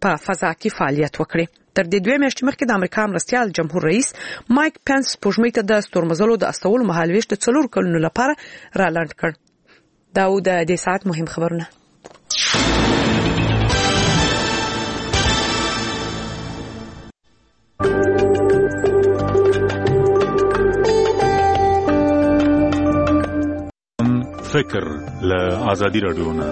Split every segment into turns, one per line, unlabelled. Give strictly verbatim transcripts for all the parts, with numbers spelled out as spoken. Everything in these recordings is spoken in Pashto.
په فضا کې فعالیت وکړي. تر دې دوه میاشتې مخکې د امریکا مرستیال جمهور رئیس مایک پنس سپوږمۍ ته د ستورمزلو د استولو مهالويش د څلور کلونو لپاره را لاند کړ. دا و د دې ساعت مهم خبرونه.
فکر له آزادی رادیو نه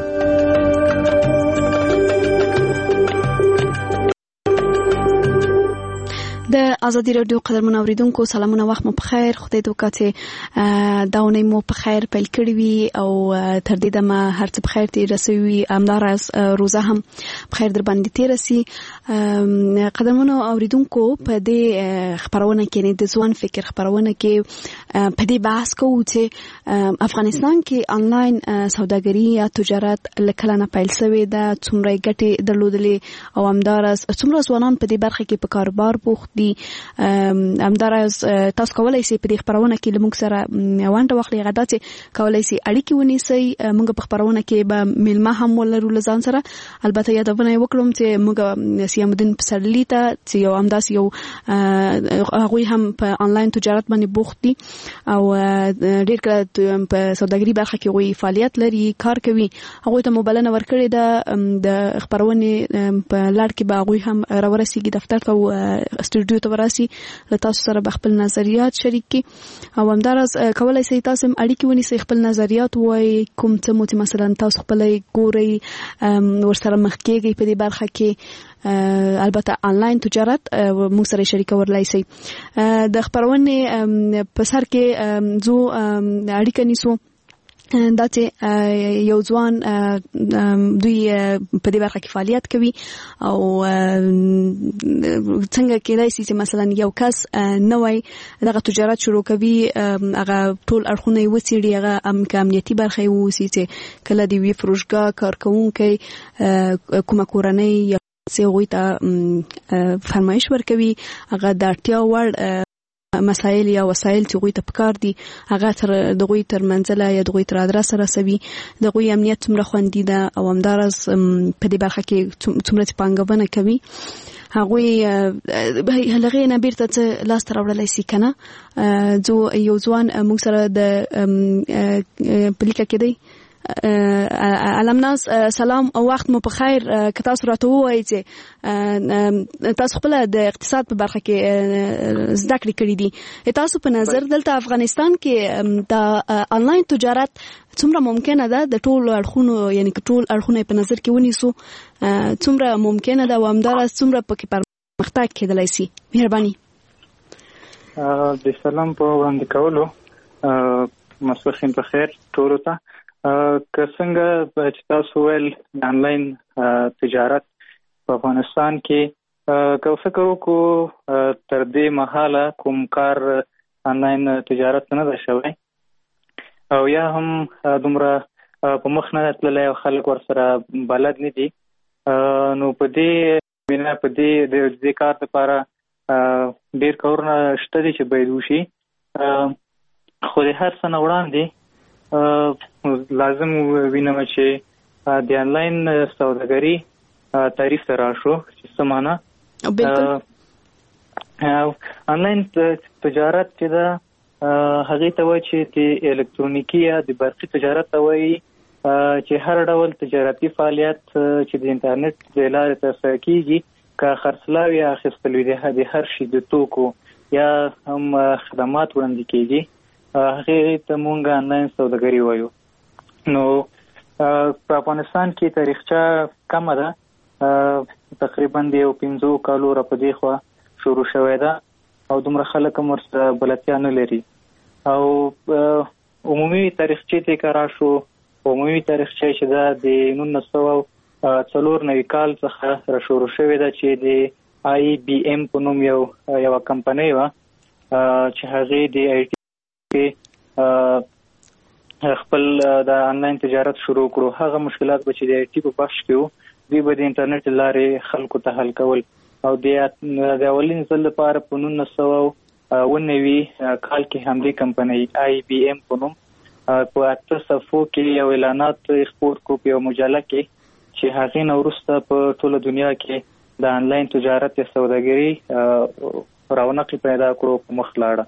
د ازادي رادیو قدرمن اوریدونکو سلامونه، وخت مو په خیر. خدای دې وکړي دا ونې مو په خیر پیل کړی وي او تر دې دمه هر څه په خیر تیر رسوي، همداراز روزه هم په خیر در باندې تیر رسي. قدرمن اوریدونکو په دې خبرونه کې د ځوان فکر خبرونه کې په دې بحث کوو چې افغانستان کې آنلاین سوداګري یا تجارت لکه نه پیل شوې ده، څومره ګټې درلودلې او همداراز څومره ځوانان په دې برخه کې په کاروبار بوخت دي. همداراز تاسو کولای شئ په دې خبرونه کې لمونږ سره وانټه واخلي، غدا چې کولای شئ اړیکې ونیسئ. موږ په خبرونه کې به ملما هم ولرو لزان سره. البته یادونه وکړم چې موږ سیام الدین پسرلی ته چې یو همداس یو هغه هم په آنلاین تجارت باندې بوخت دي او ډېر کله په سوداګري برخه کې وی فعالیت لري، کار کوي. هغه ته موبایل نه ورکړی ده د خبرونه په لړ کې به هغه هم راورسیږي دفتر ته استودیو ته وراسي، تاسو سره خپل نظریات شریک کی او همداراز کولای شئ تاسو اړیکې ونیسئ، خپل نظریات وای کوم څه مو مثلا تاسو خپل ګوري ورسره مخ کېږي په دې برخه کې. البته آنلاین تجارت مو سره شریک ورلای شئ. د خبرونه په سر کې زو اړیکه نیسو دا چې یو ځوان دوی په دې برخه کې فعالیت کوي او څنګه کېدای شي چې مثلا یو کس نوې دغه تجارت شروع کوي، هغه ټول اړخونه یې وڅېړي، هغه امنیتي برخه یې ووسي چې کله دی وی فروشګاه کارکوونکی کومه کورنۍ یا څه هغوی ته فرمایش ورکوي، هغه د اړتیا وړ مسائل یا وسایل چې غوي ته پکار دي هغه تر دغوی تر منځله یا دغوی تر ادرس رسوي. دغوی امنیت څومره خوندي ده او همداراز په دې برخه کې څومره پانګونه کوي، هغوی هغه نه بیرته څه لاس ته راوړلی شي کنه. جو یو ځوان موږ سره د پلیکه کې دی. علمناس سلام او وخت مو په خیر. که تاسو راته ووایئ چې تاسو خپل د اقتصاد په برخه کې زده کړې کړې دي، تاسو په نظر دلته افغانستان کې د آنلاین تجارت څومره ممکنه ده د ټول اړخونو، یعنی ټول اړخونه په نظر کې ونیسو، څومره ممکنه ده او همداراز څومره پکې پرمختګ کېدلی شي؟ مهرباني.
د سلام په وړاندې کولو ماسپښین په خیر ټولو ته. که څنګه چې تاسو ویل د آنلاین تجارت په افغانستان کې که فکر وکړو تر دې مهاله کوم کار آنلاین تجارت نه ده شوی او یا هم دومره په مخ نه تللی او خلک ورسره بلد نه دي، نو په دې بنا په دې د دې کار لپاره ډېر کارونه شته دي چې باید وشي. خو د هر څه نه وړاندې لازم وینم چې د آنلاین سوداګري تعریف ته راشو چې څه معنا. آنلاین تجارت چې ده هغې ته وایي چې د الکترونیکي یا د برقي تجارت ته وایي چې هر ډول تجارتي فعالیت چې د انټرنیټ د لارې ترسره کېږي، که خرڅلاو یا اخیستل وي د هر شي د توکو یا هم خدمات وړاندې کېږي، هغې ته مونږ آنلاین سوداګري وایو. نو په افغانستان کې تاریخچه کمه ده، تقریبا د یو پنځو کالو را په دې خوا شروع شوې ده او دومره خلک هم ورسره بلدتیا نه لري. او عمومي تاریخچې ته که راشو، عمومي تاریخچه چې ده د نولس سوه څلور نوي کال څخه را شروع شوې ده چې د آی بي ایم په نوم یو یوه کمپنۍ وه چې هغې د آی ټي خپل د آنلاین تجارت شروع کړو. هغه مشکلات به چې د آی ټي په بخش کې وو دوی به د انټرنیټ لارې خلکو ته حل کول او د اولین ځل لپاره په نولس سوه اوه نوي کال کې همدې کمپنۍ آی بي ایم په نوم په اته صفحو کې یو اعلانات خپور کړو په یوه مجله کې چې هغې نه وروسته په ټوله دنیا کې د انلاین تجارت یا سوداګري رونق پیدا کړو په مخ لاړه.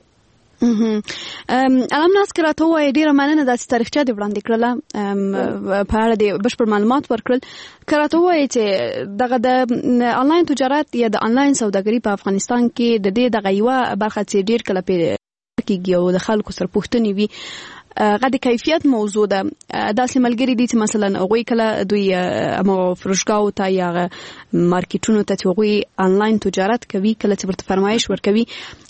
علم ناس کراته وای ډیره مننه د تاریخچه دی وړاندې کړله په اړه د بشپړ معلومات ورکړل. کراته وای چې دغه د انلاین تجارت یا د انلاین سوداګري په افغانستان کې د دې دغه یو برخه چې ډیر کله په کېږي او د خلکو سره پوښتنې وي هغه د کیفیت موضوع ده. داسې ملګری دي چې مثلا هغوی کله دوی امو فروشګاو ته یا مارکیټونو ته چې هغوی انلاین تجارت کوي کله چې ورته فرمایش ورکوي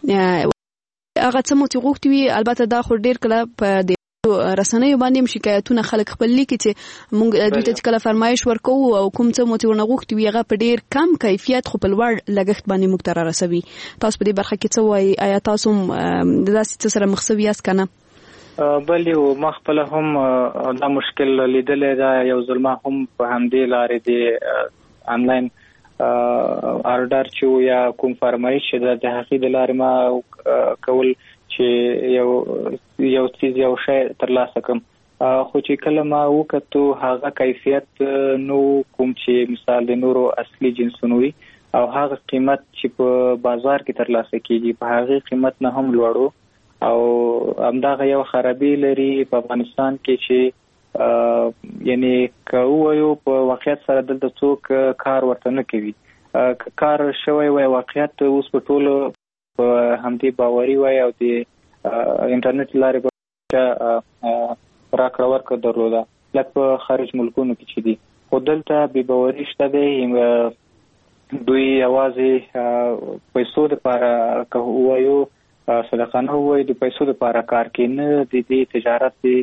هغه څه مو چې غوښتي وي البته دا خو ډیر کله په د رسنیو باندې شکایتونه خلک خپل لیکي چې موږ دوی ته کله فرمایش ورکوو او کوم څه مو چې ورنه غوښتي وي هغه په ډیر کم کیفیت خو په لوړ لګښت باندې موږ ته رارسوي. تاسو په دې برخه کې څه وایي؟ آیا تاسو د داسې څه سره مخ شوي یاست که نه؟
بل یو ما خپل هم دا مشکل لیدلې دا یو ظلمه هم په همدې لارې دی انلاین آرډر چې یا کوم فرمایش د حقیقت د لارې ما کول چې یو یو چیز یو شی ترلاسه کوم خو چې کله ما وکړو هغه کیفیت نو کوم چې مثال د نورو اصلي جنسونو وي او هغه قیمت چې په بازار کې ترلاسه کیږي په هغه قیمت نه هم لوړو او همدغه یو خرابي لري په افغانستان کې چې یعنی کوو په واقعیت سره دلته څوک کار ورته نه کوي. کار شوی وای واقعیت اوس په ټولو په همدې باوري وای او د انټرنیټ لارې په راکړه ورکړه درلوده لکه په خارج ملکونو کې چې دي. خو دلته بې باوري شته دی. دوی یوازې پیسو لپاره که وایو صدقانه وایي د پیسو لپاره کار کوي نه د دې تجارت دی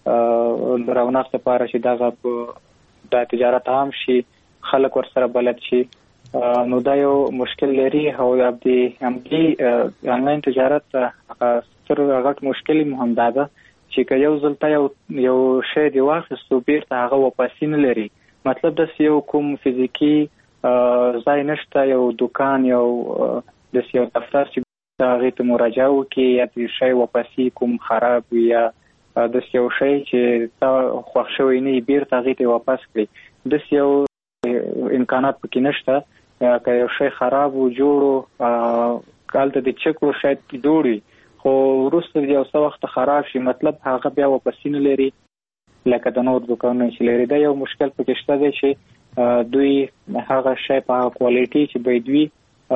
رونق لپاره چې دغه د تجارت عام شي خلک ورسره بلد شي نو دا یو مشکل لري او د همدې انلاین تجارت تر هغه مشکل مهم ده چې که یو ځلته یو یو شی دی واخیستو بیرته هغه واپس نه لري. مطلب د یو کوم فزیکی ځای نشته یو دکان یو د یو دفتر چې هغه ته مراجعه وکړي یا د شی واپس کوم خراب یا د یو شی چې تا خوښ شوی نه بیرته هغه ته واپس کړي د یو امکانات پکې نشته که یو شی خراب و جوړو کالته د چکو شاید جوړي خو وروسته یو څه وخت خراب شي مطلب هغه بیا واپس نه لري لکه د نور دکانونو چې لري. دا یو مشکل پکې شته دی چې دوی هغه شی په کوالټي چې باید وي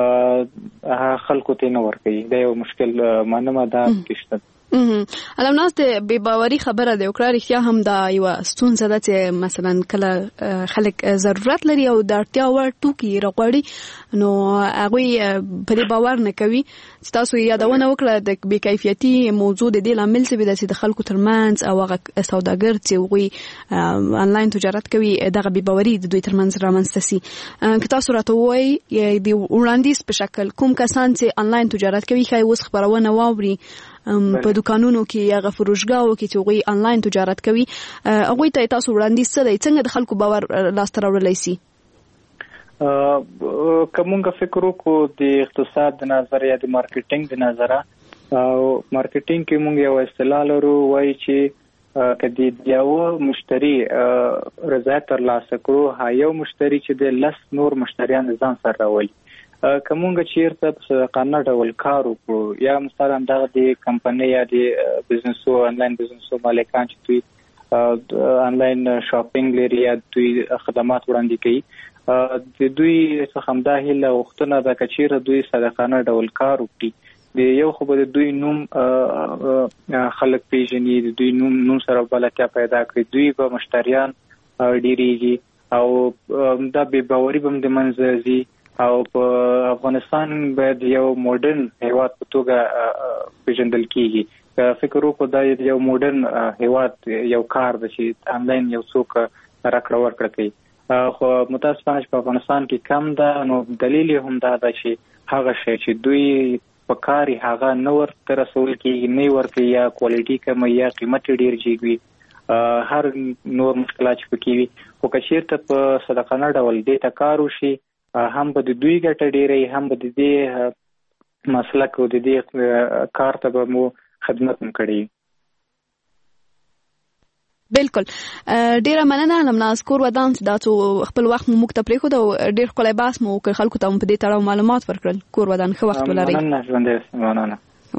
هغه خلکو ته نه ورکوي. دا یو مشکل منمه دا پکې شته.
علم ناس د بې باوري خبره ده او کړه رښتیا هم دا یو ستونزه ده چې مثلا کله خلک ضرورت لري او د اړتیا وړ توکي راغواړي نو هغه په دې باور نه کوي. تاسو یادونه وکړه د بې کیفیتي موضوع د دې لامل څه دی چې د خلکو ترمنځ او هغه سوداګر چې وي انلاین تجارت کوي دغه بې باوري د دوی ترمنځ رامنځته سي. که تاسو راته وایي د وړاندیز په شکل کوم کسان چې انلاین تجارت کوي خای اوس خبرونه واوري په دکانونو کې یا فروشګاو کې چې غوي انلاین تجارت کوي هغه ته تاسو وړاندیز څه دی څنګه د خلکو باور لاسته راوړلای شي؟
کومه فکر وکړو د اقتصاد د نظر یا د مارکیټینګ د نظر او مارکیټینګ کې موږ یو اصطلاح لرو وایي چې کدی یو مشتری رضایت ترلاسه کړو ها یو مشتری چې د لس نور مشتریان ځان سره راولي کومه چیرته په صدقانه ډول کار وکړو یا مثلا دغه د کمپنۍ یا د بزنسو انلاین بزنسو مالکان چې دوی انلاین شاپینګ لري یا دوی خدمات وړاندې کوي د دوی څخه هم دا هیله وختونه د کچیره دوی صدقانه ډول کار وکړي د یو خو به دوی نوم خلک پیژني د دوی نوم نوم سره بلتیا پیدا کړي دوی به مشتریان ډیریږي او دا بې باوري به د منځ ځي او په افغانستان باید یو ماډرن هیواد په توګه پیژندل کیږي. فکر وکړو دا یو ماډرن هیواد یو کار دی چې انلاین یو څوک راکړه ورکړه کوي خو متاسفانه په افغانستان کې کم ده نو دلیل هم دا ده چې هغه شی چې دوی په کاري هغه نه ورته رسول کیږي نه ورته یا کوالټي کم یا قیمت ډیر جیږي هر نور مشکلات پکې وي خو کچیرته په صدقانه ډول دې ته کار وشي هم به د دوی ګټه ډیره هم به د دې مسلک او د دې کار ته به مو خدمت هم کړي.
بالکل ډیره مننه لمناز کور ودان دا څو خپل وخت مو مکتب پرې خو دا ډیر خلای باس مو خلکو ته په دې تړاو معلومات ورکړل کور ودان خو وخت ولري
مننه ژوند مننه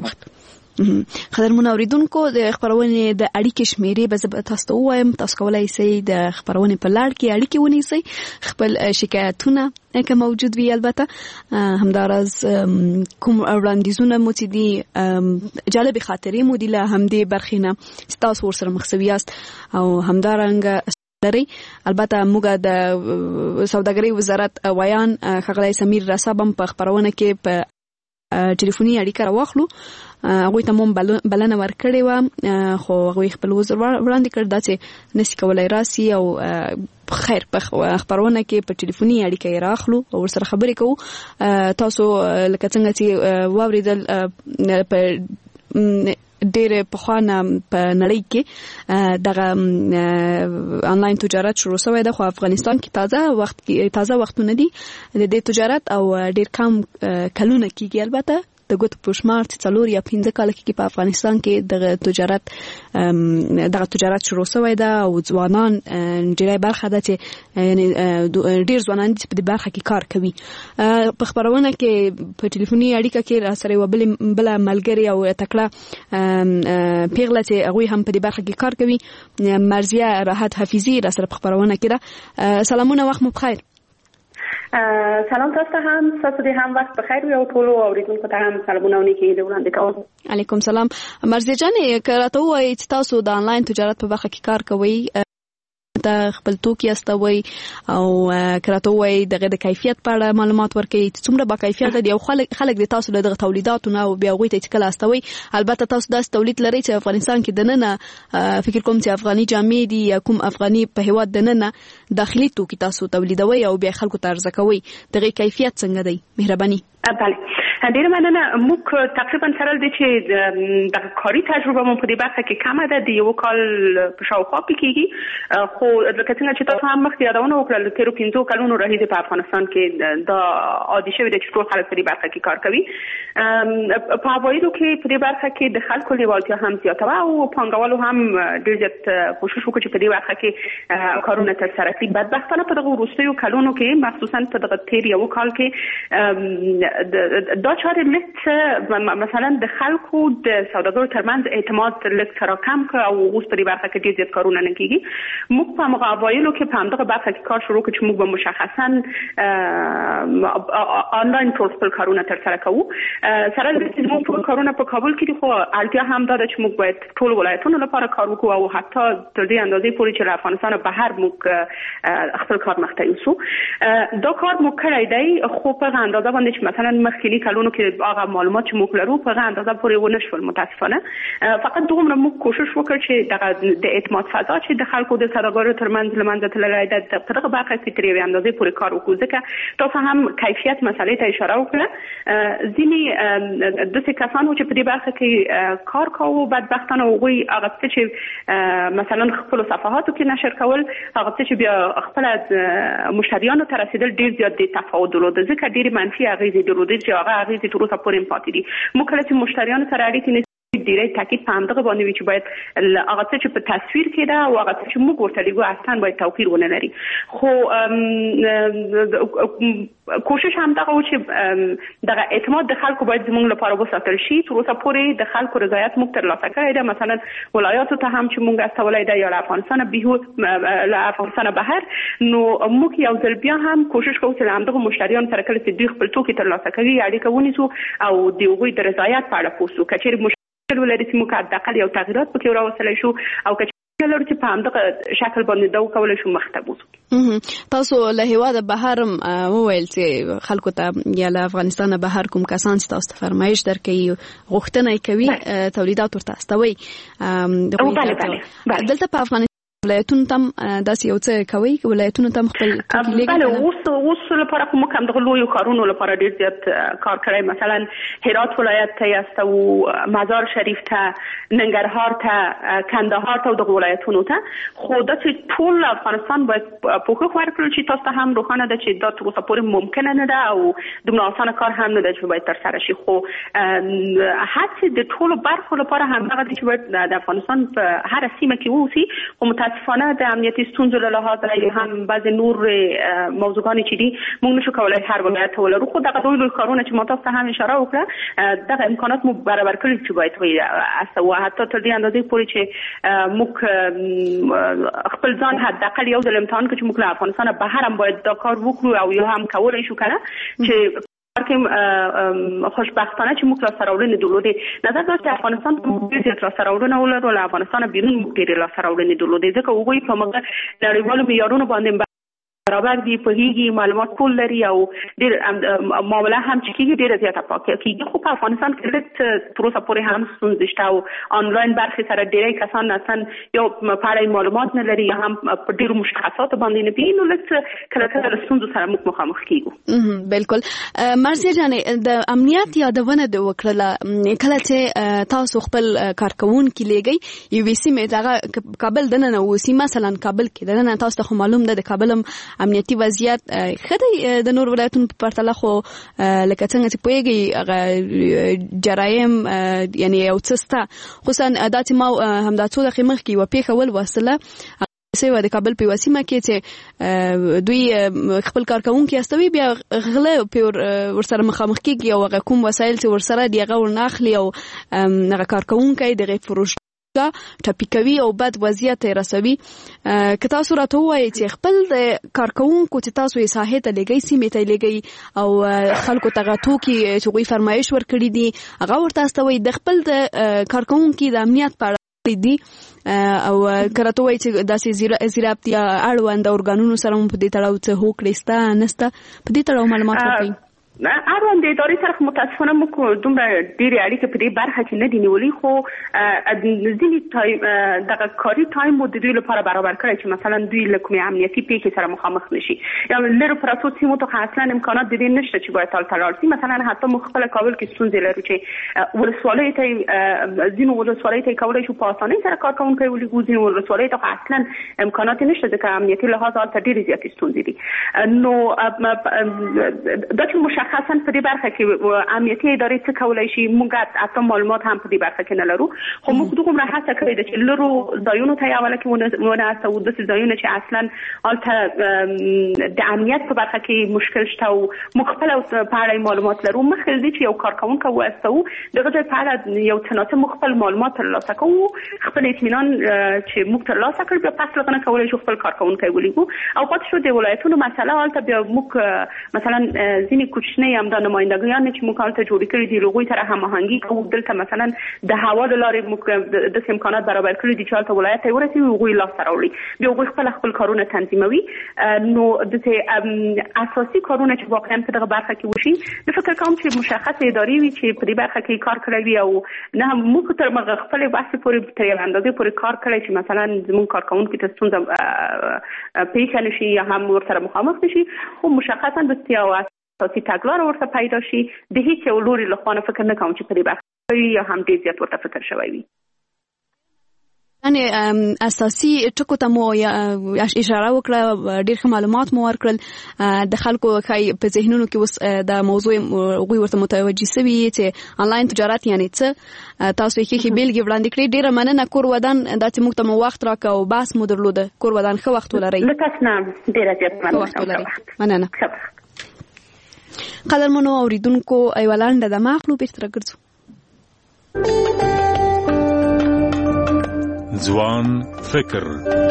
قدرمن اوریدونکو د خبرونې د اړیکې شمیرې به تاسو ته وایم تاسو کولای شئ د خبرونې په لړ کې اړیکې ونیسئ خپل شکایتونه که موجود وي البته همدارز کوم وړاندیزونه مو چې دي جالب خاطرې مو دي له همدې برخې نه تاسو ورسره مخ شوي یاست او همدارنګه لري البته موږ د سوداګرۍ وزارت ویان ښاغلی سمیر رسا هم په خبرونه کې په ټلیفوني اړیکه راوخلو هغه ته مون بلنه ورکړې و خو هغه خپل وزر وړاندې کړ دا چې نسی کولای راسي او خیر په خبرونه کې په ټلیفوني اړیکه راخلو او ورسره خبرې کوو تاسو لکه څنګه چې واوریدل په ډېر په خوانه په نړۍ کې دغه انلاین تجارت شروع شوی ده خو افغانستان کې تازه وخت کې تازه وختونه دي د دې تجارت او ډېر کم کلونه کېږي البته د ګوت پښمار څلور یا پنځه کال کې په افغانستان کې دغه تجارت دغه تجارت شروع شوی ده او ځوانان ډېری برخه ده چې یعنی ډېر ځوانان په دې برخه کې کار کوي په خبرونه کې په ټلیفوني اړیکه کې را سره یو بل بل ملګری او تکړه پیغله چې هغه هم په دې برخه کې کار کوي مرزیه راحت حفیظی را سره په خبرونه کې ده سلامونه وخت مو بخیر
سلام تاسو هم تاسو دې هم وخت بخیر وي او ټول اوریدونکو ته هم سلامونه ونیکي د وړاندې کوم
علیکم سلام مرزیه جانې کراته وایي چې تاسو د انلاین تجارت په برخه کې کار کوئ ته خپل توکي استوي او کراته وایي دغه د کیفیت په اړه معلومات ورکړي چې څومره با کیفیت دي او خلک خلک د تاسو له دغه تولیداتو نه او بیا غوي ته کله استوي البته تاسو داس تولید لري چې افغانستان کې دننه فکر کوم چې افغاني جامې دي یا کوم افغاني په هواد دننه داخلي توکي تاسو تولیدوي او بیا خلکو ته ارزه کوي دغه کیفیت څنګه دی مهرباني
بله ډیر مننه موږ تقریبا سره د چې د کاري تجربه مو په دې برخه کې کم ده د یو کال په شاوخوا کېږي خو لکه څنګه چې تاسو هم مخکې یادونه وکړل تیرو پنځو کلونو راهیسې په افغانستان کې د عادي شوی د ټول خلک په دې برخه کې کار کوي په اوایلو کې په دې برخه کې د خلکو لیوالتیا هم زیاته وه او پانګوالو هم ډېر زیات کوشش وکړ چې په دې برخه کې کارونه ترسره کړي بدبختانه په دغه وروستیو کلونو کې مخصوصا په دغه تیر یو کال کې دا چاره لږ مثلا د خلکو د سوداګرو ترمنځ اعتماد لږ تراکم کړ او اوس په دې برخه کې ډېر زیات کارونه نه کېږي موږ په هغه اوایلو کې په همدغه برخه کې کار شروع کړ چې موږ به مشخصا آنلاین ټول خپل کارونه ترسره کوو سره د دې موږ ټول کارونه په کابل کې خو اړتیا هم ده چې موږ باید ټول ولایتونو لپاره کار وکړو او حتی تر دې اندازې پورې چې له افغانستان بهر موږ خپل کار مخته یوسو دا کار موږ کړی دی خو په اندازه باندې چې مثلا مخکې کلونو کې هغه معلومات چې موږ لرو په اندازه پورې ونه شول متاسفانه فقط دومره موږ کوشش وکړ چې دغه د اعتماد فضا چې د خلکو د سوداګرو ترمنځ لمنځه تللی ده په دغه برخه کې تر یوې اندازې پورې کار وکړو ځکه تاسو هم کیفیت مسلې ته اشاره وکړه ځینې داسې کسانو چې په دې برخه کې کار کوو بدبختانه هغوی هغه څه چې مثلا خپلو صفحاتو کې نشر کول هغه څه چې بیا خپله مشتریانو ته رسېدل ډېر زیات د تفاوت درلوده ځکه ډېرې منفي اغېزې درلودې چې هغه اغېزې تر اوسه پورې پاتې دي موږ کله چې مشتریانو سره اړیکې نیسو ډېری تاکید په همدغه باندې وي چې باید هغه څه چې په تصویر کې ده او هغه څه چې موږ ورته لیږو اصلا باید توپیر ونه لري خو کوشش همدغه و چې دغه اعتماد د خلکو باید زموږ لپاره وساتل شي تر اوسه پورې د خلکو رضایت موږ ترلاسه کړی ده مثلا ولایاتو ته هم چې موږ استولی ده یا له افغانستانه بیهو له افغانستانه بهر نو موږ یو ځل بیا هم کوشش کوو چې له همدغه مشتریانو سره کله چې دوی خپل توکي ترلاسه کوي اړیکه ونیسو او د هغوی د رضایت په اړه پوه شو که چېرې ولري چې موږ حداقل یو تغییرات پکې راوستلی شو او که لرو چې په همدغه شکل باندې دا وکولی شو مخته بوځو
تاسو له هېواده بهر وویل چې خلکو ته یا له افغانستانه بهر کوم کسان چې تاسو ته فرمایش درکوي غوښتنه یې کوي تولیدات ورته استوي
دلته په افغانستان
ولایتونو تم داسې یو څه کوي ولایتونو تم خپل ټکی لګي
بله اوس اوس لپاره کوم کم د لوی کارونو لپاره ډیر زیات کار کړی مثلا هرات ولایت ته است او مزار شریف ته ننګرهار ته کندهار ته د ولایتونو ته خو د ټول افغانستان باید پوښښ ورکړل چې تاسو ته هم روښانه ده چې دا تر اوسه پورې ممکنه نه ده او دومره اسانه کار هم نه ده چې باید تر سره شي خو هڅې د ټولو برخو لپاره همدغه دي چې باید د افغانستان په هر سیمه کې واوسي خو متاسفانه د امنیتي ستونزو له لحاظه یا هم بعضې نور موضوعګانې چې دي موږ نشو کولی هر ولایت ته ولرو خو دغه لوی لوی کارونه چې ما تاسو ته هم اشاره وکړه دغه امکانات مو برابر کړي چې باید وي او حتی تر دې اندازې پورې چې موږ خپل ځان حداقل یو ځل امتحان کړو چې موږ له افغانستانه بهر هم باید دا کار وکړو او یا هم کولی شو که نه چې خوشبختانه چې موږ لاسته راوړنې درلودې نظر دا چې افغانستان ډېر زیات لاسته راوړنه ولرو له افغانستانه بیرون موږ ډېرې لاسته راوړنې درلودې ځکه هغوی په موږ نړیوالو معیارونو باندې برابر دي پوهیږي معلومات ټول لري او ډېر معامله هم چې کېږي ډېره زیاته پاکه کېږي خو په افغانستان کې لږ تر اوسه پورې هم ستونزې شته او آنلاین برخې سره ډېری کسان اصلا یو په اړه معلومات نه لري یا هم په ډېرو مشخصاتو باندې نه پوهېږي نو لږ کله کله له ستونزو سره موږ مخامخ کېږو
بالکل مرسیه جانې د امنیت یادونه دې وکړله کله چې تاسو خپل کارکوونکي لېږئ یوې سیمې دغه کابل دننه اوسي مثلا کابل کې دننه تاسو ته خو معلوم ده د کابل هم امنیتي وضعیت خدای د نور ولایتونو په پرتله خو لکه څنګه چې پوهیږي هغه جرایم یعنی یو څه سته خصوصا دا چې ما همدا څو دقیقې مخکې یوه پیښه ولوستله سوی د کابل په یوه سیمه کې چې دوی خپل کارکوونکي استوي بیا غله ورسره مخامخ کېږي او هغه کوم وسایل چې ورسره دي هغه ورنه اخلي او هغه کارکوونکی دغه فروش ټاپي کوي او بد وضعیت یې رسوي که تاسو راته ووایئ چې خپل د کارکوونکو چې تاسو یې ساحې ته لېږئ سیمې ته لېږئ او خلکو ته هغه توکي چې هغوی فرمایش ورکړي دي هغه ورته استوئ د خپل د کارکوونکي د امنیت په اړه دي او که راته ووایئ چې داسې زیرابطیا اړوند ارګانونو سره مو په دې تړاو څه هوکړې شته نشته په دې تړاو معلومات ورکړئ
اړوند د ادارې سره متاسفانه موږ دومره ډېرې اړیکې په دې برخه کې نه دي نیولې خو ځینې دغه کاري ټایم مو د دوی لپاره برابر کړی چې مثلا دوی له کومې امنیتي پیښې سره مخامخ نشي یا لرو پرتو سیمو ته اصلا امکانات د دې نشته چې باید هلته لاړ شي مثلا حتی موږ خپله کابل کې ستونزې لرو چې ولسوالیو ته ځینو ولسوالیو ته یې کولی شو په اسانۍ سره کارکوونکی ولیږو ځینو ولسوالیو ته خو اصلا امکانات یې نشته ځکه امنیتي لحاظ هلته ډېرې زیاتې ستونزې دي نو دا چې خاصا په دې برخه کې امنیتي ادارې څه کولی شي موږ حتی معلومات هم په دې برخه کې نه لرو خو موږ دومره هڅه کړې ده چې لرو ځایونو ته یې اوله کې ونه هڅوو داسې ځایونه چې اصلا هلته د امنیت په برخه کې مشکل شته او موږ خپله په اړه معلومات لرو مخکې له دې چې یو کارکوونکی واستوو دغه ځای په اړه یو څه ناڅه موږ خپل معلومات ترلاسه کوو خپل اطمینان چې موږ ترلاسه کړ بیا پس له هغه نه کولی شو خپل کارکوونکی ولیږو او پاتې شو د ولایتونو مسله هلته بیا موږ مثلا ځینې کوچنۍ همدا نمایندګیان چې موږ هلته جوړې کړي دي له هغوی سره هماهنګي کوو دلته مثلا د هوا له لارې موږ داسې امکانات برابر کړي دي چې هلته ولایت ته یې ورسوي هغوی لاسته راوړي بیا هغوی خپله خپل کارونه تنظیموي نو داسې اساسي کارونه چې واقعا په دغه برخه کې وشي زه فکر کوم چې مشخص ادارې وي چې په دې برخه کې کار کړی وي او نه موږ تر مغه خپلې بحثې پورې تر یوې اندازې پورې کار کړی چې مثلا زموږ کارکوونکي ته ستونزه پیښه نه شي یا هم ورسره مخامخ نه شي خو مشخصا داسې یو اساسي تګلاره ورته پیدا شي د هیڅ یو لوري له خوا نه فکر نه کوم چې په دې برخه یا هم ډېر زیات ورته فکر شوی وي
یعنی اساسي ټکو ته مو اشاره وکړه ډېر ښه معلومات مو ورکړل د خلکو ښایي په ذهنونو کې اوس د موضوع هغوی ورته متوجه سوي چې انلاین تجارت یعنی څه تاسو یې ښې بېلګې وړاندې کړې ډېره مننه کور ودان دا چې موږ ته مو وخت راکړه او بحث مو درلوده کور ودان ښه وخت ولرئ
له تاسو نه ډېره زیات
مننه قدرمنو اوریدونکو یوه لنډه دمه اخلو بېرته راګرځو
ځوان فکر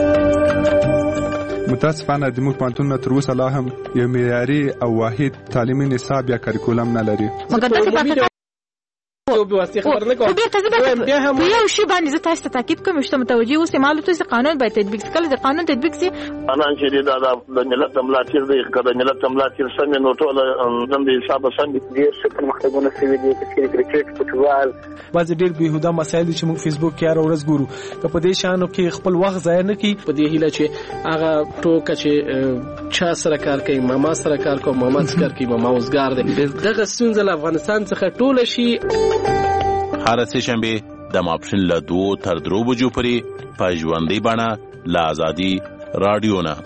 متاسفانه د موږ پوهنتونونه تر اوسه لا هم یو معیاري او واحد تعلیمي نصاب یا کریکولم نه لري
او به واسطه خبر نه کوم
او بیا هم په یو شی باندې زه تاسو ته تاکید کوم چې متوجي اوسئ معلومات چې قانون باید تطبیق کړي د قانون تطبیق سي
انا چې دا د ملت ملاتیر دی کله ملت ملاتیر سم نو ټول زم دي حساب سم دي چې پرمختګونه سوي دي چې کرکټ فوتبال
بعض ډېر بهوده مسایل چې موږ فیسبوک کې هر ورځ ګورو که په دې شانو کې خپل وخت ضایع نه کړي په دې هیله چې هغه ټوکه چې چا سره کار کوي ماما سره کار کوي ماما سره کار کوي ماما اوسګار دی دغه ستونزه له افغانستان څخه ټول شي
هر سه شنبه د ماپښین له دوه تر درو بجو پورې په ژوندۍ بڼه له ازادي رادیو نه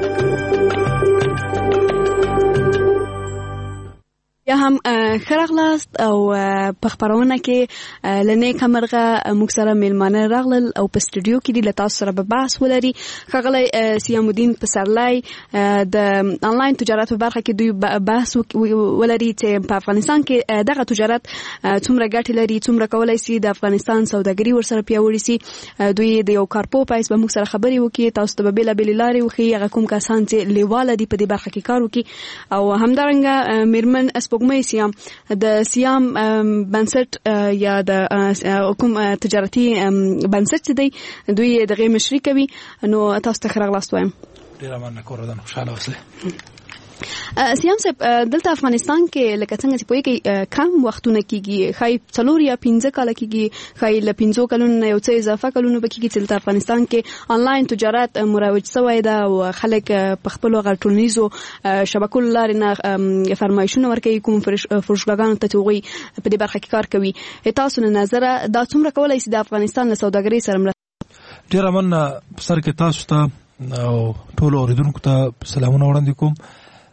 یا هم خرغلاست او په خبرونه کې لنې کمرغه موږ سره میلمانه راغلل او په سټوډیو کې د تاسو سره به بحث ولري خغلی سیام الدین پسرلی د انلاین تجارت په برخه کې دوی بحث ولري چې په افغانستان کې دغه تجارت څومره ګټه لري څومره کولای شي د افغانستان سوداګري ورسره پیاوړي شي دوی د یو کارپو پایس به موږ سره خبري وکړي تاسو ته به بلا بل لاري وخی هغه کوم کسان چې لیواله دي په دې برخه کې کار وکړي او همدارنګه میرمن مې سیام د سیام بنسټ یا د حکوم تجارتي بنسټ دی دوی دغه مشري کوي نو تاسو ته راغلاست وایم
ډیر مننه کوردن خوشاله اوسئ
سیام صاحب دلته افغانستان کې لکه څنګه چې پوي کې کم وختونه کېږي خای څلور یا پنځه کال کېږي خای ل پنځو کلونو یو څه اضافه کلونو بکیږي چې دلته افغانستان کې انلاین تجارت مروج شوی دا او خلک په خپل غټونیزو شبکو لارې نه فرمایشونه ورکوي کوم فروشګانو ته توغي په دې برخه کې کار کوي تاسو نه نظر دا څومره کولای شي د افغانستان له سوداګرۍ سره مرسته
ډیر مننه سر کې تاسو ته او ټول اوریدونکو ته سلامونه وړاندې کوم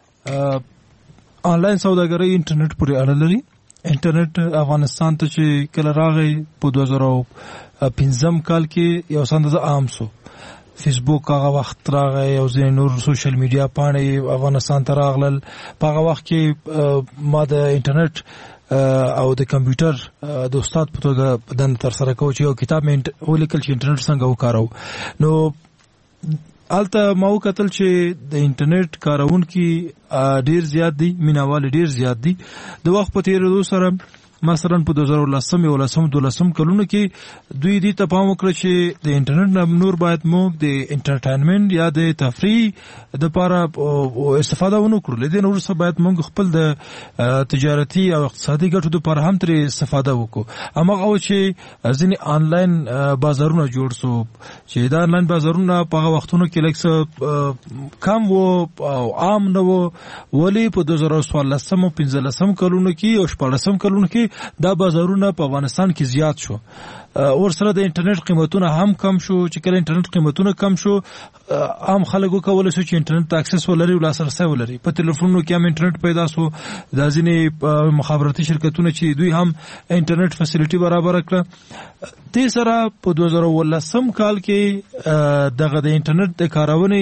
آنلاین سوداګري انټرنیټ پورې اړه لري انټرنیټ افغانستان ته چې کله راغی په دوه زره پنځم کال کې یو سندزه عام شو فیسبوک هغه وخت راغی او ځینې نور سوشل میډیا پاڼې افغانستان ته راغلل په هغه وخت کې ما د انټرنیټ او د کمپیوټر د استاد په توګه دند تر سره کوم چې یو کتاب مې ولیکل چې انټرنیټ څنګه وکارو نو الته ما وکتل چې د انټرنیټ کارونکي ډیر زیات دي مینوال ډیر زیات دي د وخت په تیریدو سره مثلا په دوه زره لسم او لسم دولسم کلونو کې دوی دې ته پام وکړ چې د انټرنیټ نور باید موږ د انټرټینمنت یا د تفریح د لپاره استفاده ونه کړو لدې نور څه باید موږ خپل د تجارتي او اقتصادي ګټو لپاره هم تر استفاده وکړو اما او چې ځینې آنلاین بازارونه جوړ شو چې دا آنلاین بازارونه په هغه وختونو کې لکه کم وو او عام نه وو ولی په دوه زره لسم او پنځلسم کلونو کې او شپږلسم کلونو کې دا بازارونه په افغانستان کې زیات شو اور سره د انټرنیټ قیمتونه هم کم شو چې کله انټرنیټ قیمتونه کم شو عام خلکو کولای شو چې انټرنیټ ته اکسس ولري او لاسرسي ولري په ټلیفونونو کې هم انټرنیټ پیدا شو د ځینې مخابراتي شرکتونو چې دوی هم انټرنیټ فیسیلیټي برابر کړه د سره په دوه زره ولسم کال کې دغه د انټرنیټ د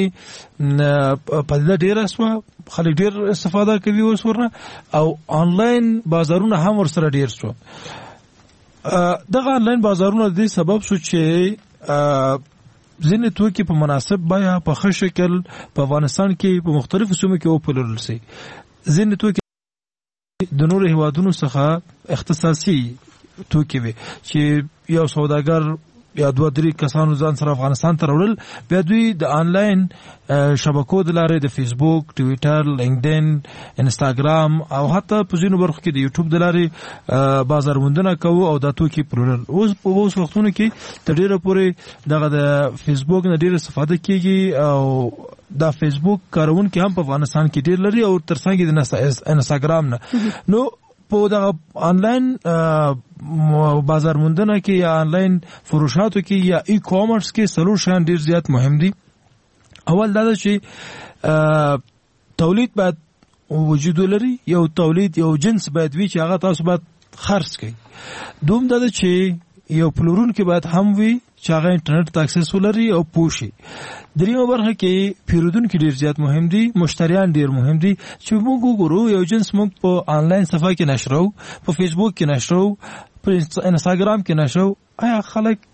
کارونې په دې ډیره سو خلک ډیر استفاده کوي اوس ورنه او آنلاین بازارونه هم ورسره ډیر شو دغه آنلاین بازارونه د سبب شو چې ځینې توکي په مناسب بیه په ښه شکل په افغانستان کې په مختلفو سیمو کې وپلورل شي ځینې توکي د نورو هیوادونو څخه اختصاصي توکي وي چې یو سوداګر یا دوه درې کسانو ځان سره افغانستان ته راوړل بیا دوی د آنلاین شبکو د لارې د فیسبوک ټویټر لینکدین انستاګرام او حتی په ځینو برخو کې د یوټیوب د لارې بازار موندنه کوو او دا توکي پلورل اوس په اوس وختونو کې تر ډیره پورې دغه د فیسبوک نه ډیره استفاده کیږي او دا فیسبوک کارونکي هم په افغانستان کې ډیر لري او ترڅنګ د انستاګرام نه نو په دا آنلاین بازار موندنه کې یا آنلاین فروشاتو کې یا ای کامرس کې څلور شیان ډیر زیات مهم دي اول دا چې تولید باید وجود ولري یو تولید یو جنس باید وي چې هغه تاسو باید خرڅ کړئ دوم دا چې یو پلورونکی باید هم وي چې هغه انټرنیټ ته اکسس ولري او پوښي دریمه برخه کې پیرودونکي ډیر زیات مهم دي مشتریان ډیر مهم دي چې موږ وګورو یو جنس موږ په آنلاین صفحه کې نشرو په فیسبوک کې نشرو په انستاګرام کې نشرو آیا خلک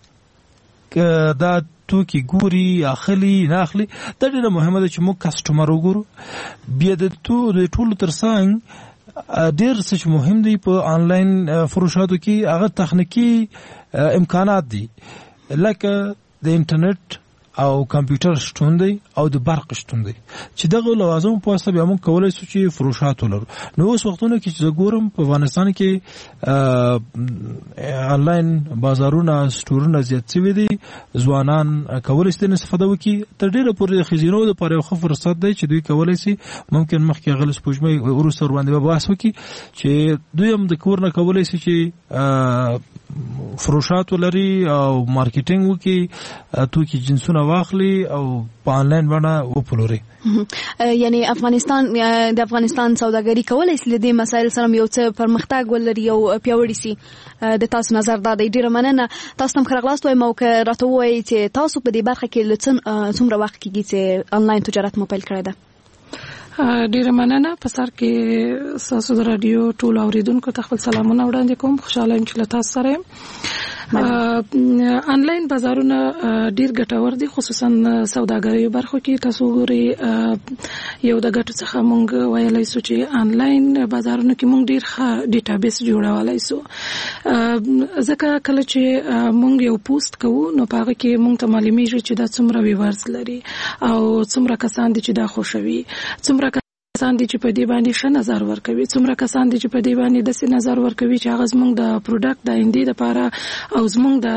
دا توکي ګوري اخلي نه اخلي دا ډیره مهمه ده چې موږ کسټمر وګورو بیا د ټول ترڅنګ ډیر څه مهم دی په آنلاین فروشاتو کې هغه تخنیکی امکانات دي لکه د انټرنیټ او کمپیوټر شتون دی او د برق شتون دی چې دغه لوازم په واسطه بیا موږ کولای شو چې فروشات ولرو. نو اوس وختونه کې چې ګورم په افغانستان کې آنلاین بازارونه سټورونه زیات شوي دي، ځوانان کولای شي استفاده وکړي. تر ډیره پورې د خزینو لپاره یو ښه فرصت دی چې دوی کولای شي ممکن مخکې غل سپوږمۍ وروسته ور باندې بحث وکړي چې دوی هم د کور نه کولای شي چې فروشات ولري او مارکیټینګ وکړي، توکي جنسونه واخلي او په آنلاین باندې وپلوري.
یعنی افغانستان د افغانستان سوداګري کولای شي د مسایل سره یو څه پرمختګ ولري او پیاوړی شي. د تاسو نظر دا دی. ډیره مننه. تاسو هم خرغلاست وای مو که راته وایي چې تاسو په دې برخه کې لڅن څومره وخت کېږي چې آنلاین تجارت مو پیل کړی ده؟
ډیره مننه. په سر کې تاسو د رادیو ټول اوریدونکو ته خپل سلامونه وړاندې کوم. خوشاله یم چې له تاسو سره یم. آنلاین بازارونه ډیر ګټور دي، خصوصا سوداګرۍ برخو کې. تاسو ګورئ یو د ګټو څخه مونږ ویلای شو چې آنلاین بازارونو کې مونږ ډیر ښه ډیټابیس جوړولای شو. ځکه کله چې مونږ یو پوسټ کوو نو په هغه کې مونږ ته معلومیږي چې دا څومره ویورز لري او څومره کسان دي چې دا خوښوي، څومره کسان دي چې په دې باندې ښه نظر ورکوي، څومره کسان دي چې په دې باندې داسې نظر ورکوي چې هغه زموږ د پروډکټ د آینده لپاره او زموږ د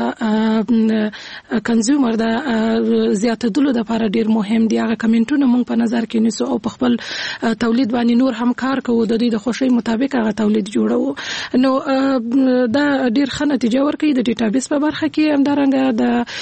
کنزیومر د زیاتېدلو لپاره ډیر مهم دي. هغه کمنټونه موږ په نظر کې نیسو او په خپل تولید باندې نور هم کار کوو، د دوی د خوښۍ مطابق هغه تولید جوړوو. نو دا ډیر ښه نتیجه ورکوي. د ډیټابیس په برخه کې همدارنګه د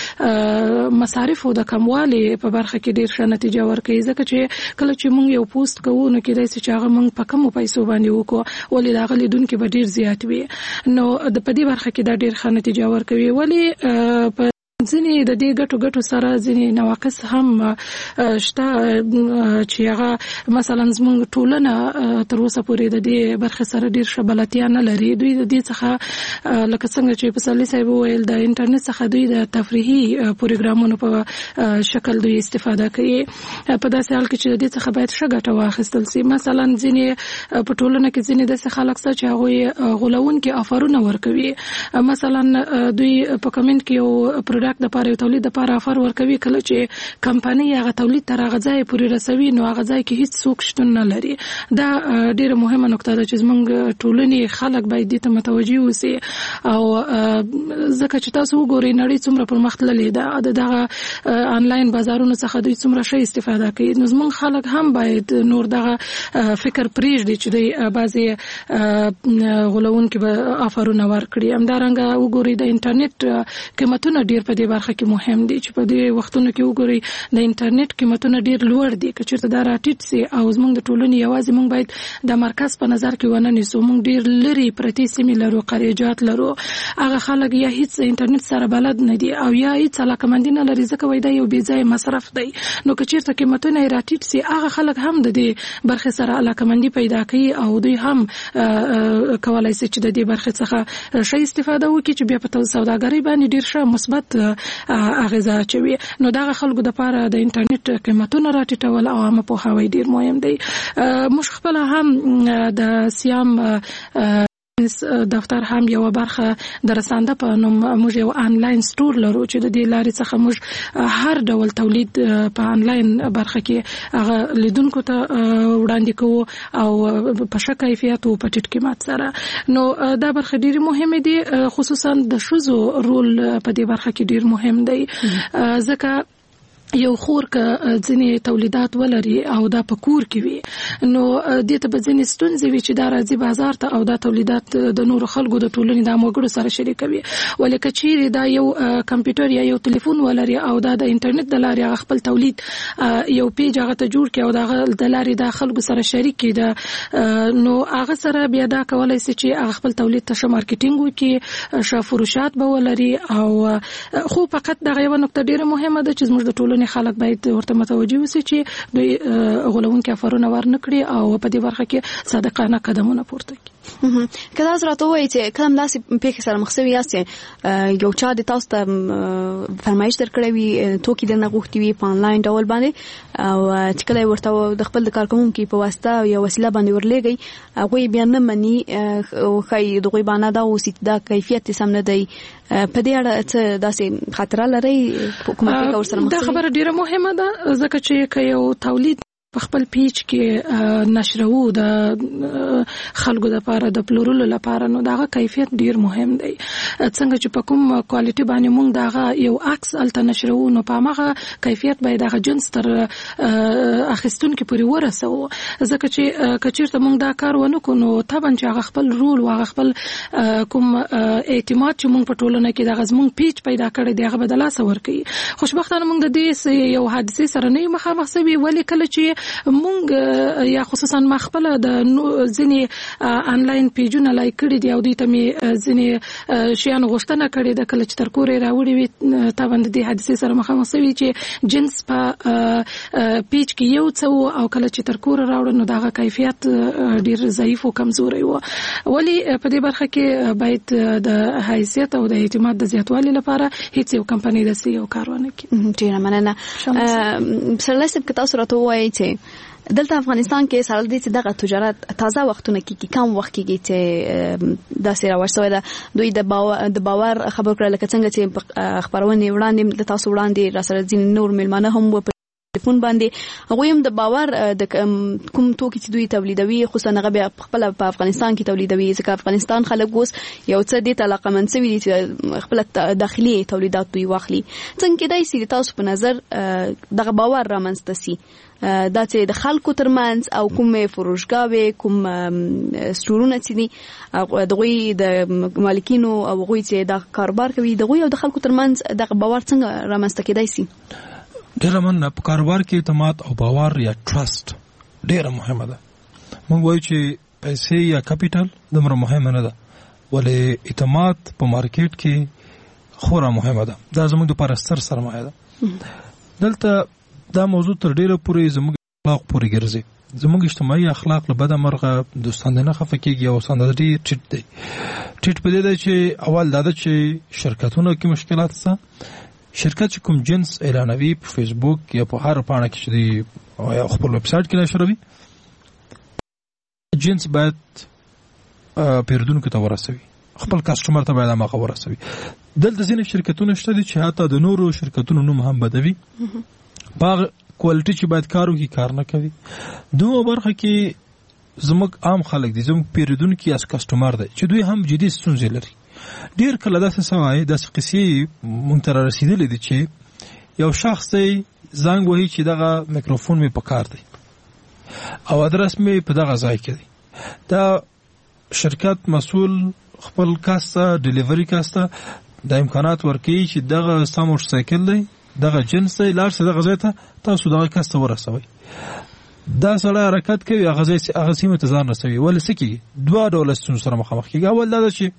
مصارفو د کموالي په برخه کې ډیر ښه نتیجه ورکوي، ځکه چې کله چې موږ یو پوسټ کوو نو کېدای شي چې هغه موږ په کمو پیسو باندې وکړو، ولې د هغه لیدونکي به ډیر زیات وي. نو د په دې برخه کې دا ډیر ښه نتیجه ورکوي. ولې په ځینې د دې ګټو ګټو سره ځینې نواقص هم شته چې هغه مثلا زموږ ټولنه تر اوسه پورې د دې برخه سره ډیر ښه بلدتیا نه لري. دوی د دې څخه لکه څنګه چې پسرلي صاحب وویل د انټرنیټ څخه دوی د تفریحي پروګرامونو په شکل دوی استفاده کوي. په داسې حال کې چې د دې څخه باید ښه ګټه واخیستل شي. مثلا ځینې په ټولنه کې ځینې داسې خلک شته چې هغوی غولونکي افرونه ورکوي. مثلا دوی په کمنټ کې یو پروډکټ د لپاره یو تولید لپاره افر ورکوي، کله چې کمپنۍ هغه تولید تر هغه ځای پورې رسوي نو هغه ځای کې هیڅ څوک شتون نه لري. دا ډیره مهمه نقطه ده چې زموږ ټولنې خلک باید دې ته متوجه اوسي. او ځکه چې تاسو وګورئ نړۍ څومره پرمختللې ده، دغه آنلاین بازارونو څخه دوی څومره ښه استفاده کوي. نو زموږ خلک هم باید نور دغه فکر پرېږدي چې دوی بعضې غولونکي به افرونه ورکړي. همدارنګه وګورئ د انټرنیټ قیمتونه ډیر په دې برخه کې مهم دي چې په دې وختونو کې وګورئ د انټرنیټ قیمتونه ډیر لوړ دي. که چېرته دا راټیټ سي او زموږ د ټولنې یوازې موږ باید د مرکز په نظر کې ونه نیسو، موږ ډیر لرې پرتې سیمې لرو، قریجات لرو، هغه خلک یا هیڅ انټرنیټ سره بلد نه دي او یا هیڅ علاقمندي نه لري، ځکه وایي دا یو بې ځایه مصرف دی. نو که چېرته قیمتونه یې راټیټ سي هغه خلک هم د دې برخې سره علاقمندي پیدا کوي او دوی هم کولای شي چې د دې برخې څخه ښه استفاده وکړي چې بیا په سوداګرۍ باندې ډیر ښه مثبت اغیزه اچوي. نو دغه خلکو د لپاره د انټرنیټ قیمتونه راټیټول او عامه پوهاوی ډیر مهم دی. موږ خپل هم د سیام دفتر هم یو برخه د رسانده په نوم موږ یو آنلاین سټور لرو چې د دې لارې څخه موږ هر ډول تولید په آنلاین برخه کې هغه لیدونکو ته وړاندې کوو او په ښه کیفیت او په ټیټ قیمت سره. نو دا برخه ډیره مهمه دي، خصوصا د ښځو رول په دې برخه کې ډیر مهم دی، ځکه یو خور که ځینې تولیدات ولري او دا په کور کې وي نو دې ته به ځینې ستونزې وي چې دا راځي بازار ته او دا تولیدات د نورو خلکو د ټولنې د وګړو سره شریکوي. ولې که چیرې دا یو کمپیوټر یا یو تلیفون ولري او دا د انټرنیټ د لارې هغه خپل تولید یو پیج هغه ته جوړ کړي او د لارې د خلکو سره شریک کړي نو هغه سره بیا دا کولای شي چې هغه خپل تولید ته ښه مارکیټینګ وکړي، ښه فروشات به ولري. او خو فقط دغه یوه نقطه ډېره مهمه ده چې زموږ د ټولنې خلک باید ورته متوجه وسي چې دوی غولونکي افرونه ورنه کړي او په دې برخه کې صادقانه قدمونه پورته کړي.
کله تاسو راته وایئ چې کله داسې پیښې سره مخ شوي یاست چې یو چا د تاسو ته فرمایش درکړی وي توکي درنه غوښتي وي په انلاین ډول باندې او چې کله ورته د خپل د کارکوونکي په واسطه یو وسیله باندې ورلېږي هغوی بیا نه مني ښایي د هغوی بهانه دا اوسي چې دا کیفیت سم نه دی. په دې اړه څه داسې خاطره لرئ کومه پیښه ورسره مخ شوې؟
دا خبره ډیره مهمه ده ځکه چې که یو تولید په خپل پیج کې نشرو د خلکو لپاره د پلورلو لپاره نو داغه کیفیت ډیر مهم دی. څنګه چې په کوم کوالټي باندې موږ داغه یو عکس الته نشرو نو په هغه کیفیت باید داغه جنس تر اخیستونکو پورې ورسو ځکه چې کچیرته موږ دا کار ونه کو نو طبعا چې هغه خپل رول او هغه خپل کوم اعتماد چې موږ په ټولنه کې داغه زموږ پیج پیدا کړی دی هغه بدلا سور کوي. خوشبختانه موږ د دې یو حادثه سره نه مخامخ شوي ولې کله چې مونږ یا خصوصا ما خپل د ځینې انلاین پیجونه لایک کړي دي او دوی ته مې ځینې شیان غوښتنه کړې ده کله چې تر کورې راوړي وي طبعا د دې حادثې سره مخامخ شوي چې جنس په پیج کې یو څه او کله چې تر کوره راوړل نو دغه کیفیت ډیر ضعیف او کمزوري و. ولی په دې برخه کې باید د حیثیت او د اعتماد د زیاتوالي لپاره هیڅ یو کمپنی داسې یو کار ونه کړي.
ډیره مننه. سرلای صاحب که تاسو راته ووایئ چې دلته افغانستان کې سره دې چې دغه تجارت تازه وختونه کې کم وخت کې چې دا سره ورسوي دا دوی د باور د باور خبر کړل لکه څنګه چې خبرونه وړاندې د تاسو وړاندې را سره ځین نور ملمانه هم په ټلیفون باندې هغه هم د باور د کوم توکي چې دوی تولیدوي خصوصا هغه بیا خپل په افغانستان کې تولیدوي ځکه افغانستان خلک اوس یو څه دې علاقه منسوي دي چې خپل داخلي تولیدات دوی واخلي. څنګه دای سي تاسو په نظر دغه باور رامنځته سي دا چې د خلکو ترمنځ او کومه فروشګاوي کوم سټورونه چې دي دغوی د مالکینو او غوي چې د کاروبار کوي دغوی او د خلکو ترمنځ د باور څنګه رامنځته کېدای سي؟
ډیره مننه. په کاروبار کې اعتماد او باور یا ټرست ډیره مهمه ده. موږ وایو چې پیسې یا کاپیټل دومره مهمه نه ده ولې اعتماد په مارکیټ کې خورا مهمه ده. دا زموږ د پرستر سرمایه ده. دلته دا موضوع تر ډیره پورې زموږ اخلاق پورې ګرځي. زموږ اجتماعي اخلاق له بده مرغه دوستان نه خفه کېږي او سندري ټیټ دی. ټیټ په دې ده چې اول دا ده چې شرکتونو کې مشکلات شته. شرکت چې کوم جنس اعلانوي په فیسبوک یا په هر پاڼه کې چې دی یا خپل ویب سایټ کې نشروي جنس باید پیرودونکو ته ورسوي خپل کسٹمر ته باید هغه ورسوي. دلته ځینې شرکتونه شته دي چې حتی د نورو شرکتونو نوم هم بدوي په کوالټي چې باید کار وکړي کار نه کوي. دوه برخه کې زموږ عام خلک دي زموږ پیرودونکي اس کسٹمر دي چې دوی هم جدي ستونزې لري. ډیر کله داسې سوای داسې قصې مونږ ته رسیدلې دي چې یو شخص زنګ وهي چې دغه میکروفون می په کار دی او ادرس می په دغه ځای کې دی. دا شرکت مسؤل خپل کاسته ډیلیوري کاسته د امکانات ورکړي چې دغه سم موټر سایکل دی دغه جنس دی لار څه دغه ځای ته تاسو دغه کاسته ورسوي. دا سره حرکت کوي هغه ځای هغه سیمه ته ځان رسوي. ولې سکیږي دوه ډول ستونزې سره مخامخ کیږي. اول دا چې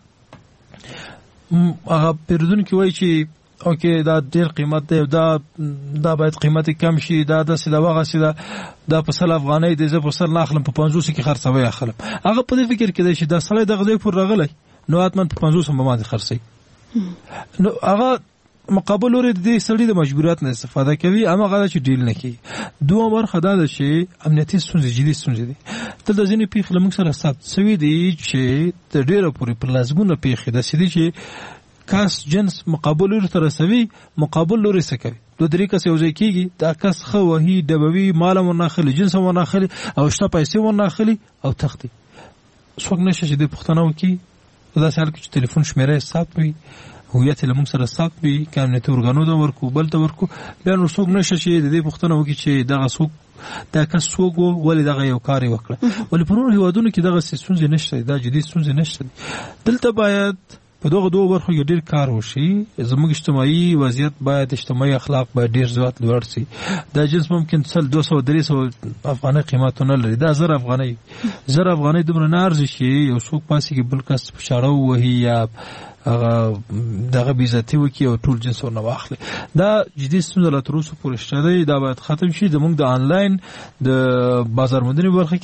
هغه پیرودونکي وایي چې اوکې دا ډیر قیمت دی دا دا باید قیمت کم شي دا د سلا وغه سلا دا په سل افغانۍ دی زه په سل اخلم په پنځوس کې خرڅوي اخلم. هغه په دې فکر کې دی چې دا سړی دغه ځای پر راغلی نو اتمن په پنځوس هم باندې خرڅي نو هغه مقابل لري د دې سړي د مجبوریت نه استفاده کوي اما هغه چې ډیل نه کوي. دوه برخه دا ده چې امنیتي ستونزې جدي ستونزې دي. تل د ځینې پیښې لمږ سره ثبت شوي دي چې د ډیره پورې پر لازمونه پیښې داسې دي چې کس جنس مقابل لوري ته رسوي مقابل لوري څه کوي دوه درې کس یو ځای کېږي دا کس ښه وهي ډبوي مال هم ورنه اخلي جنس هم ورنه اخلي او شته پیسې ورنه اخلي او تښتي. څوک نشته چې دې پوښتنه وکړي په داسې حال کې چې ټلیفون شمېره یې ثبت وي هویت یې له موږ سره ثبت وي که امنیتي ارګانو ته ورکړو بل ته ورکړو بیا نو څوک نشته چې د دې پوښتنه وکړي چې دغه څوک دا کس څوک و ولې دغه یو کار یې وکړه. ولې په نورو هېوادونو کې دغه ستونزې نشته دا جدي ستونزې نشته. دلته باید په دغه دوه برخو کې ډېر کار وشي. زموږ اجتماعي وضعیت باید اجتماعي اخلاق باید ډېر زیات لوړ شي. دا جنس ممکن سل دوه سوه درې سوه افغانۍ قیمتونه لري دا زر افغانۍ زر افغانۍ دومره نه ارزي چې یو څوک پاسې کې بل کس په چاړه ووهي یا هغه دغه بیزتي وکړي او ټول جنس ورنه واخلي. دا جدي ستونزه لا تر اوسه پورې شته دی. دا باید ختم شي. زموږ د آنلاین د بازار موندنې برخه کې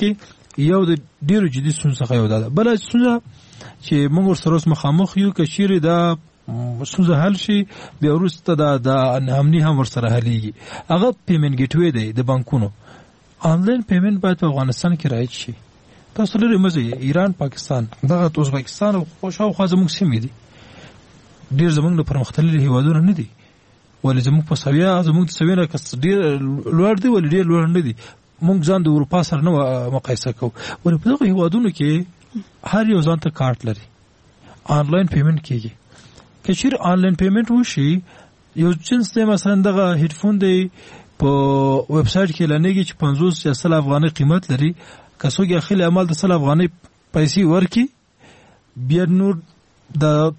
یو د ډیرو جدي ستونزو څخه یو ده. بل ستونزه چې موږ ورسره اوس مخامخ یو که چیرې دا ستونزه حل شي بیا وروسته دا د امني هم ورسره حلیږي. هغه پیمنټ ګیټ وی دی د بانکونو. آنلاین پیمنټ باید په افغانستان کې رایج شي. تاسو لري مزه ایران پاکستان دغه ازبکستان او خوشاو زموږ سیمې دي ډیر زموږ د پرمختللي هیوادونو نه دي ولې زموږ په سویا زموږ د سویا نه کس ډیر لوړ دي ولې ډیر لوړ نه دي. موږ ځان د اروپا سره نه مقایسه کوو ولې په دغه هیوادونو کې هر یو ځان ته کارت لري آنلاین پیمنټ کیږي. که چیرې آنلاین پیمنټ وشي یو جنس دی مثلا دغه هیډفون دی په ویب سایټ کې لنیږي چې پنځوس یا سل افغانۍ قیمت لري که څوک یې خپل عمل د سل افغانۍ پیسې ورکړي بیا نور د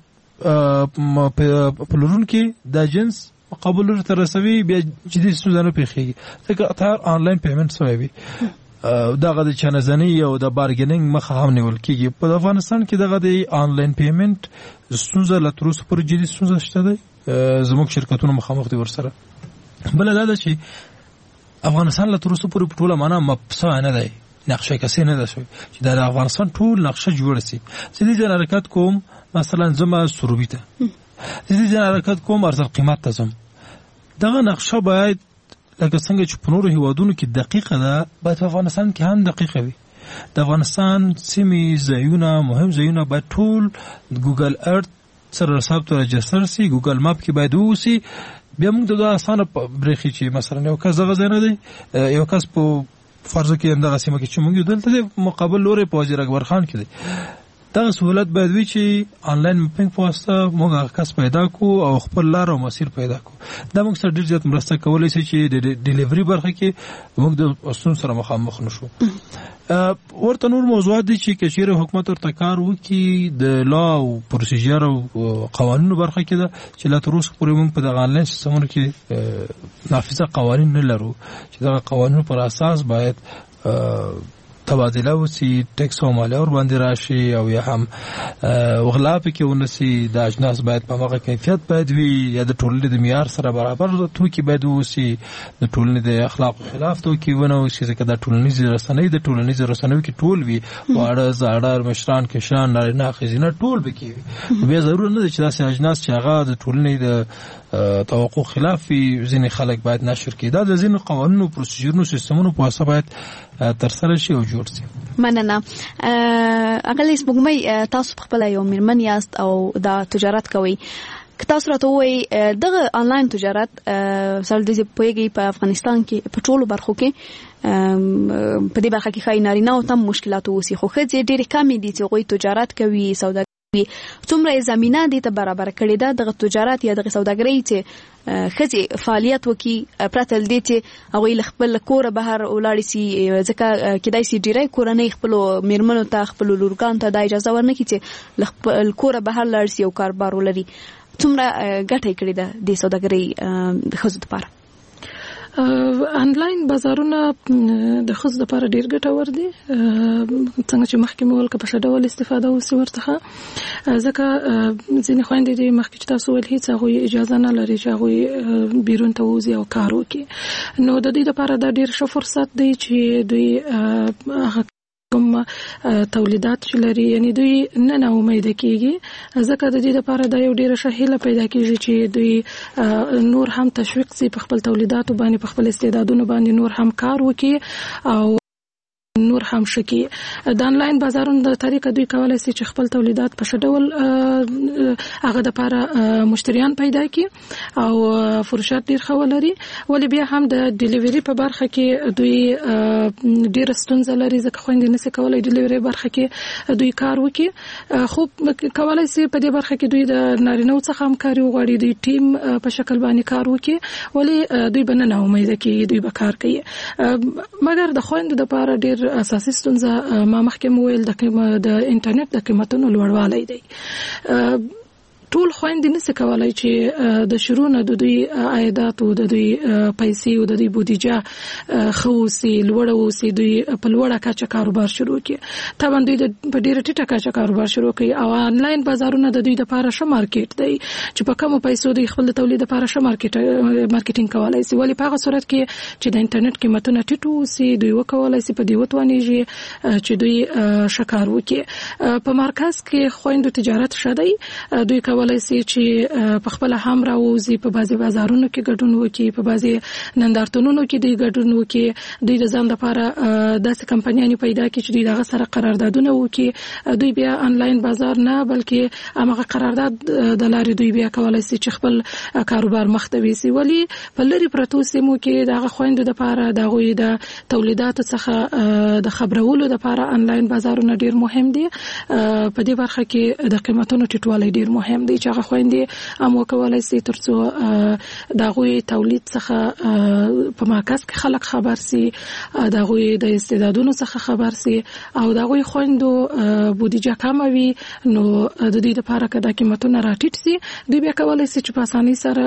پلورونکي د جنس قبول ورته رسوي بیا جدي ستونزه نه پیښیږي ځکه اتار آنلاین پیمنټ سوی وي. دغه د چانهزنۍ او د بارګیننګ مخه هم نیول کېږي. په افغانستان کې دغه د آنلاین پیمنټ ستونزه لا تر اوسه پورې جدي ستونزه شته دی. زموږ شرکتونه مخامخ دي ورسره. بل دا ده چې افغانستان لا تر اوسه پورې په ټوله معنا مبصا نه دی نقشه کسې نه ده شوی چې د افغانستان ټول نقشه جوړه سي. زه دې حرکت کوم مثلا زما سروبي ته زه دې حرکت کوم ارزل قیمت ته زم دغه نقشه باید لکه څنګه چې په نورو هیوادونو کې دقیقه ده باید په افغانستان کې هم دقیقه وي. د افغانستان سیمې ځایونه مهم ځایونه باید ټول ګوګل ارت سره ثبت رجستر سي. ګوګل ماپ کې باید ووسي. بیا موږ د اسانه برېخي چې مثلا یو کس دغه ځای نه دی یو کس په فرض کې همدغه سیمه کې چې موږ دلته مقابل لوري په وزیر اکبر خان کې دی دغه سہولت باید وي چې آنلاین میپینګ په واسطه موږ هغه کس پیدا کو او خپل لار او مسیر پیدا کو. دا موږ سره ډېر زیات مرسته کولی شي چې د ډیلیوري برخه کې موږ د ستونزو سره مخامخ نشو. ورته نور موضوعات دي چې کچېره حکومت ورته کار وکړي د لا او پروسیجر او قوانینو برخه کې ده چې لا تر اوسه پورې موږ په دغه آنلاین سیستمونو کې نافذه قوانین نه لرو چې دغه قوانینو پر اساس باید تبادله وسی ټیکس او مالیه ور باندې راشي او یا هم وغلا پکې ونسي. د اجناس باید په هغه کیفیت باید وي یا د ټولنې د معیار سره برابر توکي باید وسی. د ټولنې د اخلاق خلاف توکي ونه وسی ځکه د ټولنیز رسنۍ د ټولنیز رسنۍ کې ټول وي واړه زاړه مشران کشان نارینه ښځینه ټول بکی وي. بیا ضرور نه چې داسې اجناس چې هغه د ټولنې د توقع خلاف وي ځینې خلک باید نشر کړي. دا د ځینو قوانینو پروسیجرونو سیستمونو په واسطه باید تر سره شي او جوړ شي.
مننه. اغلی سپوږمۍ تاسو خپل یو میرمن یاست او دا تجارت کوي. که تاسو راته وایي دغه آنلاین تجارت سره د پوهیږي په افغانستان کې په ټولو برخو کې په دې برخه کې خای نارینه او تم مشکلات وسی خو خځې ډېر کم دي چې غوي تجارت کوي سودا څومره زمينه دي ته برابر کړي دا د تجارت یا د سوداګرۍ چې خځې فعالیت وکي پرتل دي چې هغه خپل کور بهر ولاړ سي ځکه کدای سي ډیری کورنۍ خپل میرمنو ته خپل لورګان ته د اجازه ورنکړي چې خپل کور بهر لاړ سي او کاروبار ولري. څومره ګټه کړي ده د سوداګرۍ د خځو لپاره؟
آنلاین بازارونه د خصوص لپاره ډیر ګټور دي څنګه چې مخکې مول که په ډول استفاده وسی ورته ځکه ځینې خويندې دي مخکې چې تاسو ول هیڅ هغه اجازه نه لري چې هغه بیرون ته وځي او کار وکړي. نو د دې لپاره دا ډیر ښه فرصت دی چې دوی هغه کوم تولیدات چې لري یعنی دوی نه نه امید کیږي ځکه د دې لپاره دا یو ډیره شهیله پیدا کیږي چې دوی نور هم تشویق سي په خپل تولیداتو باندې په خپل استعدادونو باندې نور هم کار وکړي او نور هم شکی. د آنلاین بازارونو د طریقه دوی کولای شي چې خپل تولیدات په شډول هغه د لپاره مشتریان پیدا کړي او فرصت ډیر خولري ولې بیا هم د ډیلیوري په برخه کې دوی ډیر ستونزې لري ځکه خويندې نشي کولای ډیلیوري برخه کې دوی کار وکړي. خو کولای شي په دې برخه کې دوی د نارینه څخه همکاري وغواړي دوی ټیم په شکل باندې کار وکړي ولې دوی بننه امید کوي دوی به کار کوي مګر د خويندو د لپاره ډیر اساسي ستونزه ما مخکې مویل د د انټرنیټ د قیمتونو لوړوالی دی. ټول خويندې نشي کولای چې د شروع نه د دوی عایدات او د دوی پیسې او د دوی بودیجه خوسي لوړ او سي دوی په لوړه کچه کاروبار شروع کړي. طبعا دوی د ډیره ټیټه کچه کاروبار شروع کړي او آنلاین بازارونه د دوی لپاره ښه مارکیټ دی چې په کومو پیسو دوی خپل تولید لپاره ښه مارکیټ مارکیټینګ کولای شي. ولی په هغه صورت کې چې د انټرنیټ قیمتونه ټیټ وي دوی وکولای شي په دې وتوانیږي چې دوی شکار وکړي. په مرکز کې خويندو تجارت شدي دوی کولای شي چې په خپل هم راوځي په بازي بازارونو کې ګډون وکړي په بازي نندارتونونو کې دوی ګډون وکړي. دوی د ځان لپاره داسې کمپنیانې پیدا کړي چې دوی دغه سره قراردادونه وکړي. دوی بیا آنلاین بازار نه بلکې هغه قرارداد د لارې دوی بیا کولای شي چې خپل کاروبار مخ ته ویسي. ولی په لری پروتو سیمو کې دغه خويندو لپاره دغه د تولیداتو څخه د خبرولو لپاره آنلاین بازارونه ډیر مهم دي. په دې برخه کې د قیمتونو ټیټوالی ډیر مهم دی چې هغه خويندې هم کولای شي ترڅو دغه تولید څخه په مرکز کې خلک خبر سي دغه د استعدادونو څخه خبر سي او دغه خويندو بودیجه کم وي نو د دې لپاره کدا قیمتونه راټیټ سي دوی بیا کولای شي چې په اسانۍ سره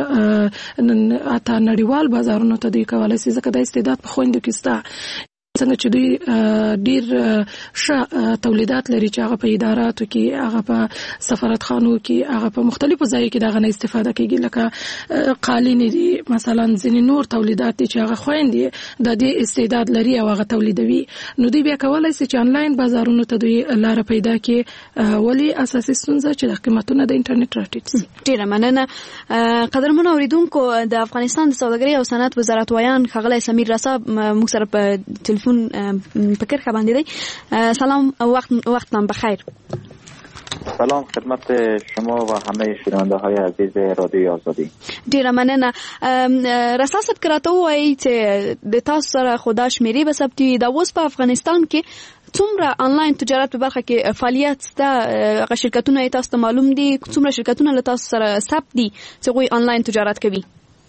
اته نړیوال بازارونو ته دوی کولای شي ځکه د استعداد په خويندو کې ستا څنګه چې دوی ډیر ښه تولیدات لري چې هغه په اداراتو کې هغه په سفارتخانو کې هغه په مختلفو ځایو کې دغه نه استفاده کوي لکه قالین دي مثلا ځینې نور تولیدات دي چې هغه خويندې د دې استعداد لري او هغه تولیدوي نو دوی بیا کولای شي چې آنلاین بازارونو ته دوی لار پیدا کړي. ولی اساسي ستونزه چې د قیمتونو د انټرنیټ راټیټ شي.
ډیره مننه. قدرمن اوریدونکو د افغانستان د سوداګرۍ او صنعت وزارت وایان ښاغلی سمیر رسا موږ سره په تلیفون فکر خبر دی. سلام وقت وقتتان بخیر.
سلام خدمت شما و همه شنونده های عزیز رادیو آزادی.
ډیره مننه. رسا صاحب کراته وایي چې د تاسو سره خدا شمیرې به ثبتوي د اوس په افغانستان کې څومره آنلاین تجارت په برخه کې فعالیت شته. هغه شرکتونه تاسو ته معلوم دي څومره شرکتونه له تاسو سره ثبت دي چې غوي آنلاین تجارت کوي؟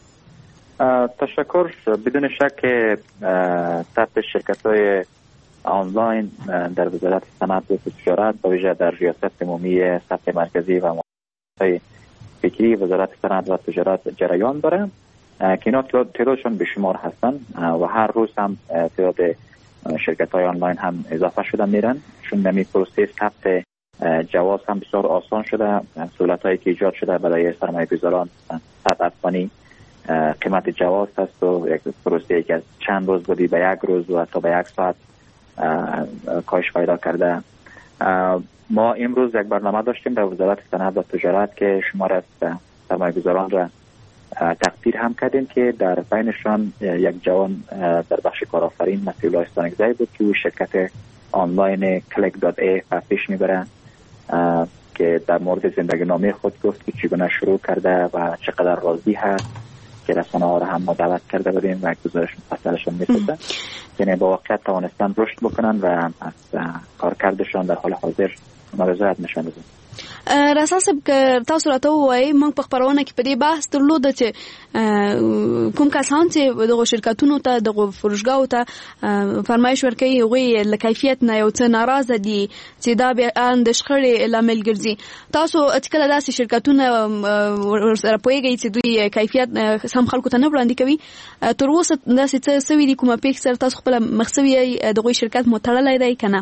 تشکر. بدون شک ثبت شرکت‌های آنلاین در وزارت صنعت و تجارت با ویژه در ریاست عمومی ثبت مرکزی و مؤسسات فکری وزارت صنعت و تجارت جریان داره که اینا تعدادشون بیشمار هستن و هر روز هم تعداد شرکت‌های آنلاین هم اضافه شده میرن چون نمی پروسه ثبت جواز هم بسیار آسان شده. سهولت‌هایی که ایجاد شده برای سرمایه‌گذاران صد افغانی قیمت جواز هست و یک پروسه که از چند روز بودی به یک روز و تا به یک ساعت کاهش پیدا کرده. ما امروز یک برنامه داشتیم در وزارت صنعت و تجارت که شمار از سرمایه‌گذاران را تقدیر هم کردیم که در بینشان یک جوان در بخش کارآفرین مسئول استانگزی بود که او شرکت آنلاین کلیک دات ای پیش میبره که در مورد زندگی نامه خود گفت که چگونه شروع کرده و چقدر راضی هست که رسانه ها را هم ما دعوت کرده بودیم و گزارش مفصلشون می‌دادن. یعنی با واقعیت توانستن رشد بکنن و از کارکردشان در حال حاضر مبارزت نشان بدن.
رسا صاحب که تاسو راته وایي موږ په خبرونه کې په دې بحث درلود چې کوم کسان چې دغه شرکتونو ته دغه فروشګاو ته فرمایش ورکوي هغوی له کیفیت نه یو څه ناراضه دي چې دا بیا د شخړې لامل ګرځي. تاسو چې کله داسې شرکتونه سره پوهیږئ چې دوی کیفیت سم خلکو ته نه وړاندې کوي تر اوسه داسې څه سوي دي کومه پېښه سره تاسو خپله مخ سوي دغه شرکت مو تړلی دی که نه؟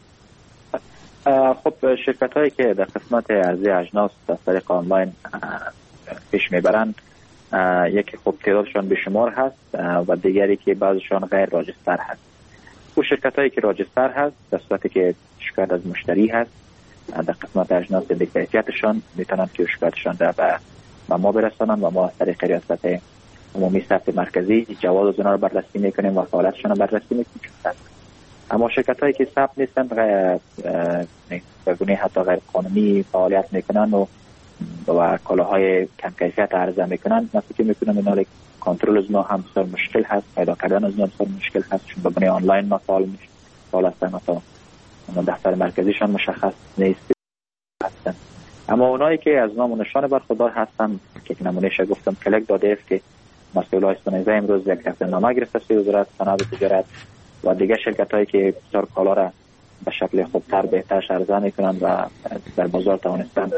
خب شرکت هایی که در قسمت عرضه اجناس از طریق آنلاین پیش میبرند یکی خب تعدادشان بیشمار هست و دیگری که بعضشان غیر راجستر هست. او شرکت هایی که راجستر هست در صورتی که شکایت از مشتری هست در قسمت اجناس بی‌کیفیتشان میتونن که شکایتشان را به ما برسانند و ما از طریق ریاست عمومی ثبت مرکزی جواز از اونها رو بررسی میکنیم و فعالیتشان رو بررسی میکنیم. اما شرکت هایی که ثبت نیستن به گونه حتی غیر قانونی فعالیت میکنن و و کالاهای کم کیفیت عرضه میکنن، مثلا که میکنن اینا کنترل از اونها هم بسیار مشکل هست، پیدا کردن از اونها بسیار مشکل هست چون به گونه آنلاین ما فعال میشه فعال هستن تا دفتر مرکزیشان مشخص نیست هستن. اما اونایی که از نام و نشان برخوردار هستن که نمونهش گفتم کلیک دات ای که مسئول استانگزی امروز یک دفترنامه گرفته از وزارت صنعت و تجارت و دیگه شرکت هایی که بسیار کالا را به شکل خوبتر بهتر عرضه میکنن و در بازار توانستن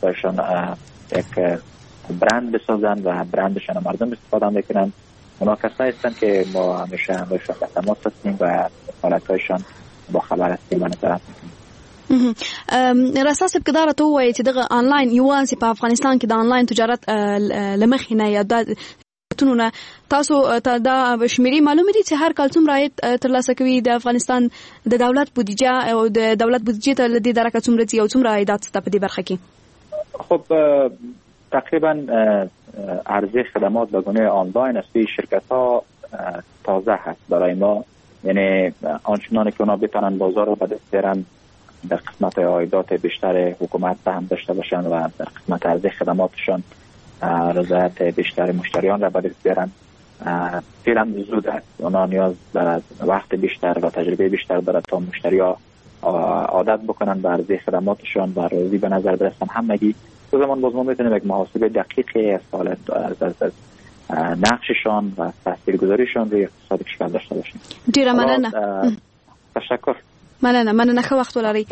محتوایشان یک برند بسازن و برندشان مردم استفاده میکنن. اونا کسایی هستند که ما همیشه همشون در تماس هستیم و حالتایشان با خبر هستیم و نظارت میکنیم.
راساس بقدره تو وایي چې دغه آنلاین یوازې په افغانستان کې د آنلاین تجارت لمخې نه یا د تونونه تاسو ته دا شمیرې معلومه دي چې هر کال څومره عاید ترلاسه کوي د افغانستان د دولت بودیجه او د دولت بودیجه ته لدی درکه څومره دي او څومره عایدات ست په دې برخه کې؟
خب تقریبا عرضه خدمات به گونه آنلاین از سوی شرکت ها تازه هست برای ما، یعنی آنچنانی که اونا بتونن بازار رو به دست بیارن در قسمت عایدات بیشتر حکومت هم داشته باشن و در قسمت عرضه خدماتشان رضایت بیشتر مشتریان را به دست بیارن فعلا زود است. اونا نیاز به وقت بیشتر و تجربه بیشتر داره تا مشتری ها عادت بکنن به عرضه خدماتشان و راضی به نظر برسن همگی. تو زمان باز ما میتونیم یک محاسبه دقیقی از حالت از از نقششان و تاثیرگذاریشان روی اقتصاد کشور داشته باشیم.
ډیره مننه.
تشکر.
مننه مننه ښه وخت ولرئ.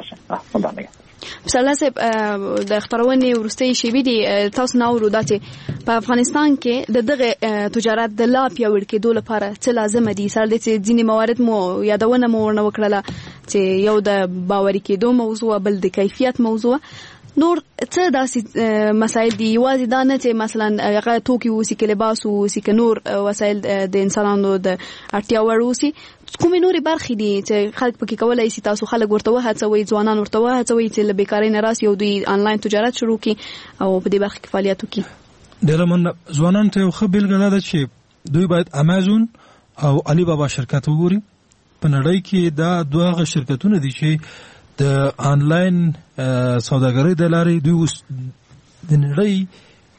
مثلا صاحب د خبرونې ورستۍ شیبې دي تاسو نو ورو داتې په افغانستان کې د دغه تجارت د لا پیاوړ کېدو لپاره څه لازم دي؟ سره د ځینې موارد مو یادونه مو ورنه وکړله چې یو د باوري کېدو موضوع، بل د کیفیت موضوع، نور څه داسې مسایل دي؟ یوازې دا نه چې مثلا هغه توکي وسی کې لباس وسی کې نور وسایل د انسانانو د اړتیا وړ وسی، کومې نورې برخې دي چې خلک پکې کولای شي؟ تاسو خلک ورته وهڅوئ، ځوانان ورته وهڅوئ چې له بیکارۍ نه راسي او دوی آنلاین تجارت شروع کړي او په دې برخه کې فعالیت وکړي؟
ډېره مننه. ځوانانو ته یو ښه بېلګه دا ده چې دوی باید امازون او علي بابا شرکت وګوري. په نړۍ کې دا دوه هغه شرکتونه دي چې د آنلاین سوداګرۍ د لارې دوی اوس د نړۍ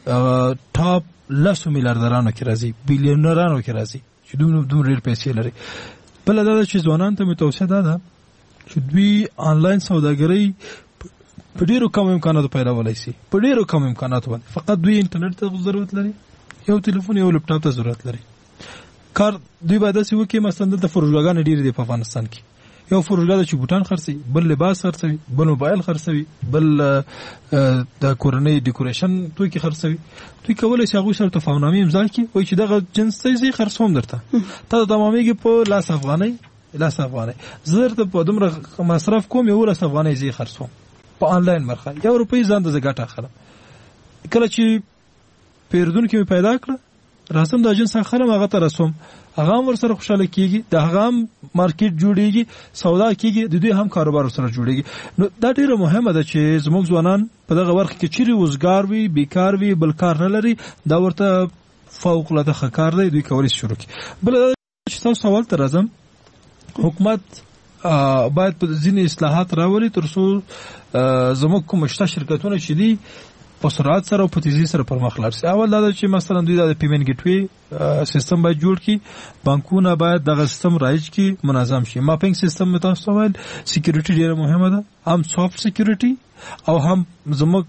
ټاپ لسو میلیاردرانو کې راځي، بیلیونرانو کې راځي چې دوی دومره ډېر پیسې لري. بله دا ده چې ځوانانو ته مې توصیه دا ده چې دوی آنلاین سوداګرۍ په ډېرو کم امکاناتو پیلولی شي، په ډېرو کم امکاناتو باندې. فقط دوی انټرنیټ ته ضرورت لري، یو تلیفون یو لپټاپ ته ضرورت لري. کار دوی باید داسې وکړي مثلا دلته فروشګاګانې ډېرې دي په افغانستان کې. یو فروشګا چې بوټان خرڅوي، بل لباس خرڅوي، بل موبایل خرڅوي، بل د کورنۍ ډیکوریشن توکي خرڅوي. دوی کولی شي هغوی سره تفاهمنامې امضا کړي، وایي چې دغه جنس ته زه خرڅوم درته، تا ته تمامېږي په لاس افغانۍ لاس افغانۍ زه درته په دومره مصرف کوم یولس افغانۍ زه خرڅوم په آنلاین برخه، یو روپۍ ځان ته زه ګټه اخلم. کله چې پیرودونکی مې پیدا کړه راځم دا جنس اخلم، هغه ته رسوم، هغه هم ورسره خوشاله کېږي، د هغه هم مارکیټ جوړېږي، سودا کېږي، د دوی هم کاروبار ورسره جوړېږي. نو دا ډېره مهمه ده چې زموږ ځوانان په دغه برخه کې چیرې وزګار وي، بیکار وي، بل کار نه لري، دا ورته فوق العاده ښه کار دی، دوی کولی شي شروع کړي. بله چې تاسو سوال ته راځم، حکومت باید په ځینې اصلاحات راولي تر څو زموږ کوم شته شرکتونه چې دي په سرعت سره او په تیزی سره پر مخ لاړ شي. اول دا چې مثلا دوی د پیمنټ ګیټ وی سیستم باید جوړ کړي، بانکونه باید دغه سیستم رایج کړي، منظم شي. ماپینګ سیستم مې تاسو ویل سکیورټي ډیره مهمه ده، هم سافت سکیورټي او هم زموږ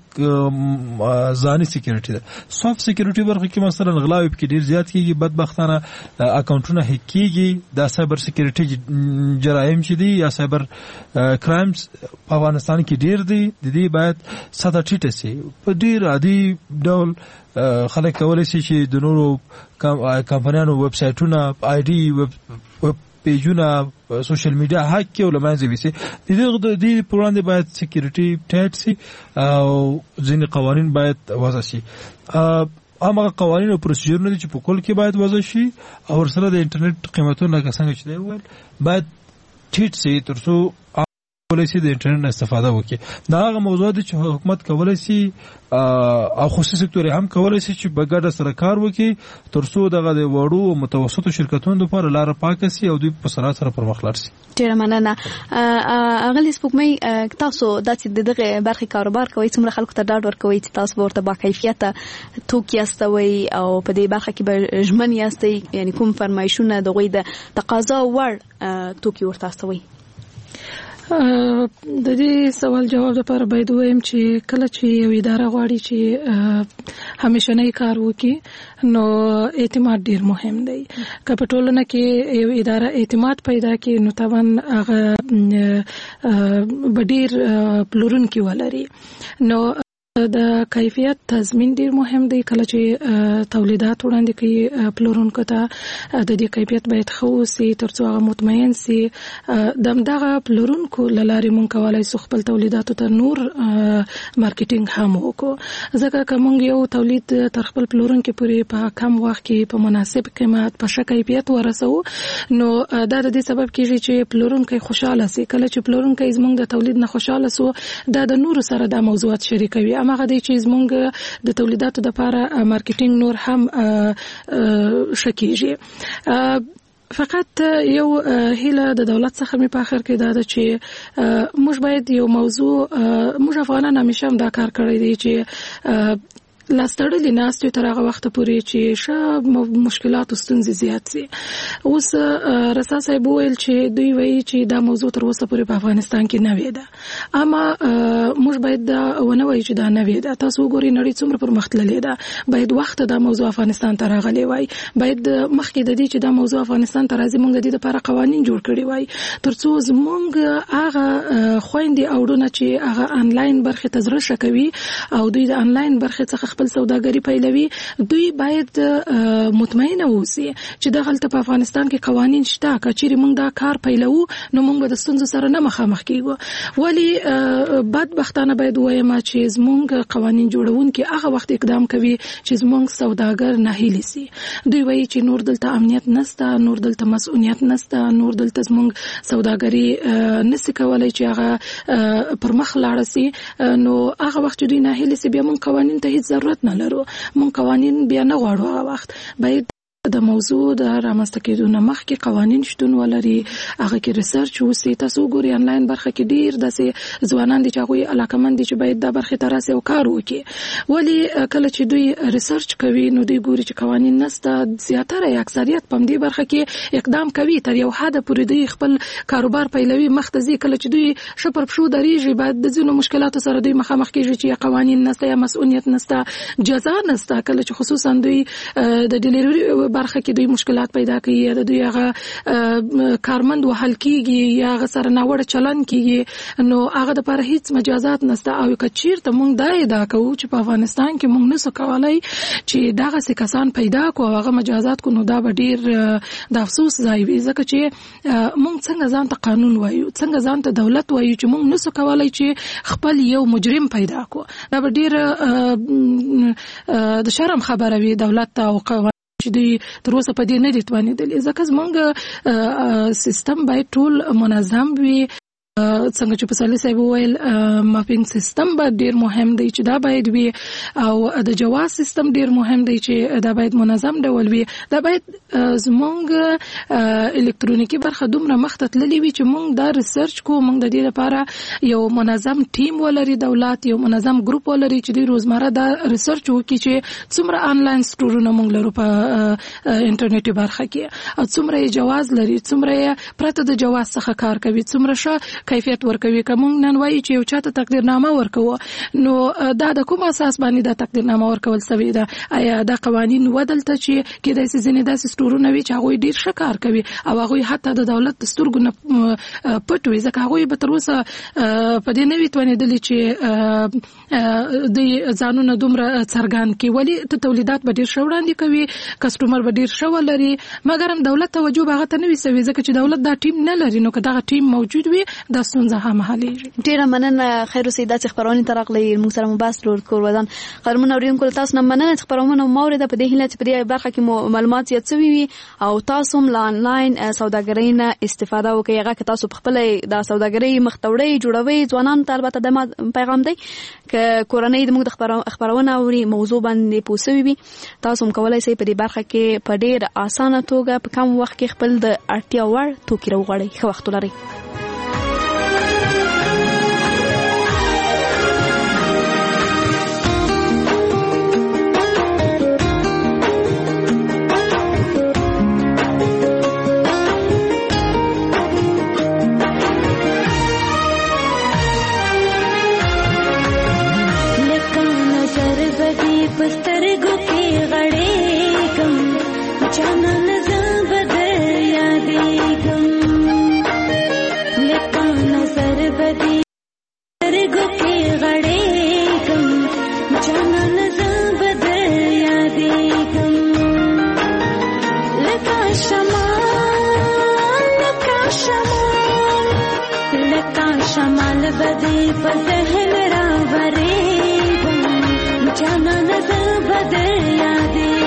ځاني سکیورټي ده. سافت سکیورټي برخه کې مثلا غلاوي پکې ډیر زیات کیږي، بدبختانه اکاونټونه هک کیږي، دا سایبر سکیورټي جرایم چې دي یا سایبر کرایمز په افغانستان کې ډیر دي، د دې باید ساده ټیټه سي. په ډیر عادي ډول خلک کولی شي چې د نورو کمپنیانو ویب سایټونه، آی ډي ویب پیجونه، سوشل میډیا هک کې ولمنځه ویسي. د دې د دې پروګرام باید سکیورټي ټایټ سي او ځینې قوانین باید وضع شي. هغه قوانین او پروسیجرونه چې په کل کې باید وضع شي او سره د انټرنیټ قیمتونه لکه څنګه چې دی ویل باید ټیټ سي تر څو کولای شي د انټرنیټ استفاده وکړي. دا هغه موضوع دي چې حکومت کولای شي او خصوصي سکتور هم کولای شي چې په ګډه سره کار وکړي تر څو دغه د وړو او متوسطو شرکتونو لپاره لاره پاکه شي او دوی په سرعت سره پر مخ لاړ شي.
ډیره مننه. اغلی سپوږمۍ تاسو د دغه برخې کاروبار کوي، څومره خلکو ته ډاډ ورکوي چې تاسو ورته با کیفیته توکي استوي او په دې برخه کې به ژمن یاستئ، یعنی کوم فرمایشونه دغه د تقاضا وړ توکي ورته استوي؟
د دې سوال جواب لپاره باید وایم چې کله چې یو اداره غواړي چې همیشنی کار وکړي نو اعتماد ډیر مهم دی. که په ټولنه کې یو اداره اعتماد پیدا کړي نو طبعا هغه به ډیر پلورونکي ولري. نو د کیفیت تضمین ډیر مهم دی. کله چې تولیدات وړاندې کوي پلورونکو ته د دې کیفیت باید ښه وسي ترڅو هغه مطمئن سي. د همدغه پلورونکو له لارې موږ کولی شو خپل تولیداتو ته نور مارکیټینګ هم وکړو، ځکه که موږ یو تولید تر خپل پلورونکي پورې په کم وخت کې په مناسب قیمت په ښه کیفیت ورسوو نو دا د دې سبب کېږي چې پلورونکی خوشحاله سي. کله چې پلورونکی زموږ د تولید نه خوشحاله سو دا د نورو سره دا موضوعات شریکوي. هغه دی چې زموږ د تولیداتو لپاره مارکیټینګ نور هم ښه کیږي. فقط یو هیله د دولت څخه مې په اخر کې دا ده چې موږ باید یو موضوع موږ افغانان همیشه هم دا کار کړی دی چې لاستړلې ناستې تر هغه وخته پورې چې ښه مشکلات او ستونزې زیات سي. اوس رسا صاحب وویل چې دوی وایي چې دا موضوع تر اوسه پورې په افغانستان کې نه وي ده، اما موږ باید دا ونه وایو چې دا نه وي ده. تاسو وګورئ نړۍ څومره پرمختللې ده، باید وخت دا موضوع افغانستان ته راغلی وای، باید مخکې د دې چې دا موضوع افغانستان ته راځي موږ د دې لپاره قوانین جوړ کړي وای ترڅو زموږ هغه خويندې او ورونه چې هغه انلاین برخې ته زړه ښه کوي او دوی د انلاین برخې څخه خپل سوداګری پیلوي دوی باید مطمئنه اوسي چې دغلته په افغانستان کې قوانین شته. که چیرې موږ دا کار پیلو نو موږ به د ستونزو سره نه مخامخ کیږو. ولی بدبختانه باید وایم چې زموږ قوانین جوړونکي هغه وخت اقدام کوي چې زموږ سوداګر ناهیلي سي. دوی وایي چې نور دلته امنیت نشته، نور دلته مسؤلیت نشته، نور دلته زموږ سوداګری نشي کولای چې هغه پر مخ لاړ سي. نو هغه وخت دوی ناهیلي سي بیا موږ قوانین ته هیڅ ضرورت نه لرو. مونږ قوانین بیا نه غواړو. هغه وخت باید د موضوع د رامنځته کېدو نه مخکې قوانین شتون ولري، هغه کې ریسرچ وسي. تاسو ګورئ انلاین برخه کې ډیر داسې ځوانان دي چې هغوی علاقمند دي چې باید دا برخې ته راسي او کار وکړي. ولی کله چې دوی ریسرچ کوي نو دوی ګوري چې قوانین نشته، زیاتره اکثریت په دې برخه کې اقدام کوي تر یو حد پورې دوی خپل کاروبار پیلوي مخ ته ځي. کله چې دوی شپر پښو درېږي بعد د ځینو مشکلاتو سره دوی مخامخ کېږي چې قوانین نشته یا مسؤلیت نشته، جزا نشته. کله چې خصوصا دوی د ډیلیوري برخه کې دوی مشکلات پیدا کوي یا د دوی هغه کارمند وهل کیږي یا هغه سره ناوړه چلن کیږي نو هغه د لپاره هیڅ مجازات نشته. او که چیرته موږ دا ادعا کوو چې په افغانستان کې موږ نسو کولای چې دغه څه کسان پیدا کو هغه مجازات کو نو دا به ډیر د افسوس ځای وي، ځکه چې موږ څنګه ځان ته قانون وایو، څنګه ځان ته دولت وایو چې موږ نسو کولای چې خپل یو مجرم پیدا کو. دا به ډیر د شرم خبره وي دولت ته او چې دوی تر اوسه په دې نه دي توانېدلي. ځکه زموږ سیستم باید ټول منظم وي. څنګه چې پسرلي صاحب وویل ماپینګ سیستم به ډیر مهم دی چې دا باید وي او د جواز سیستم ډیر مهم دی چې دا باید منظم ډول وي. دا باید زموږ الکترونیکی برخه دومره مخته تللې وي چې موږ دا ریسرچ کوو، موږ د دې لپاره یو منظم ټیم ولري، دولت یو منظم ګروپ ولري چې دوی روزمره دا ریسرچ وکړي چې څومره آنلاین سټورونه موږ لرو په انټرنیټي برخه کې او څومره یې جواز لري، څومره یې پرته د جواز څخه کار کوي، څومره ښه کیفیت ورکوي. که موږ نن وایو چې یو چاته تقدیرنامه ورکوو نو دا د کوم اساس باندې دا تقدیرنامه ورکول سوې ده؟ آیا دا قوانین ودلته چې کېدای شي ځینې داسې سټورونه وي چې هغوی ډېر ښه کار کوي او هغوی حتی د دولت د سترګو نه پټ وي، ځکه هغوی به تر اوسه په دې نه وي توانېدلي چې دوی ځانونه دومره څرګند کړي. ولې تولیدات به ډېر ښه وړاندې کوي، کسټمر به ډېر ښه ولري، مګر هم دولت توجه به هغه ته نه وي سوې ځکه چې دولت دا ټیم نه لري. نو که دغه ټیم موجود وي دا ستونزه هم حلېږي.
ډېره مننه خیر اوسئ داسې خپرونې ته راغلئ موږ سره مو بحث لرو کور ودان قدرمنو اورېدونکو له تاسو نه مننه چې خپرونه مو واورېده. په دې هیله چې په دې برخه کې مو معلومات زیات شوي وي او تاسو هم له آنلاین سوداګرۍ نه استفاده وکړئ. هغه که تاسو پخپله د سوداګرۍ مخ ته وړئ جوړوئ ځوانانو ته البته د پیغام دی که کورنۍ د موږ د خپرونه اوري موضوع باندې پوه سوي وي تاسو هم کولی شئ په دې برخه کې په ډېر اسانه توګه په کم وخت کې خپل د اړتیا وړ توکي راوغواړئ. ښه وخت ولرئ.
شمال بدی په ذهن راورېږم جانانه زه به در یادېږم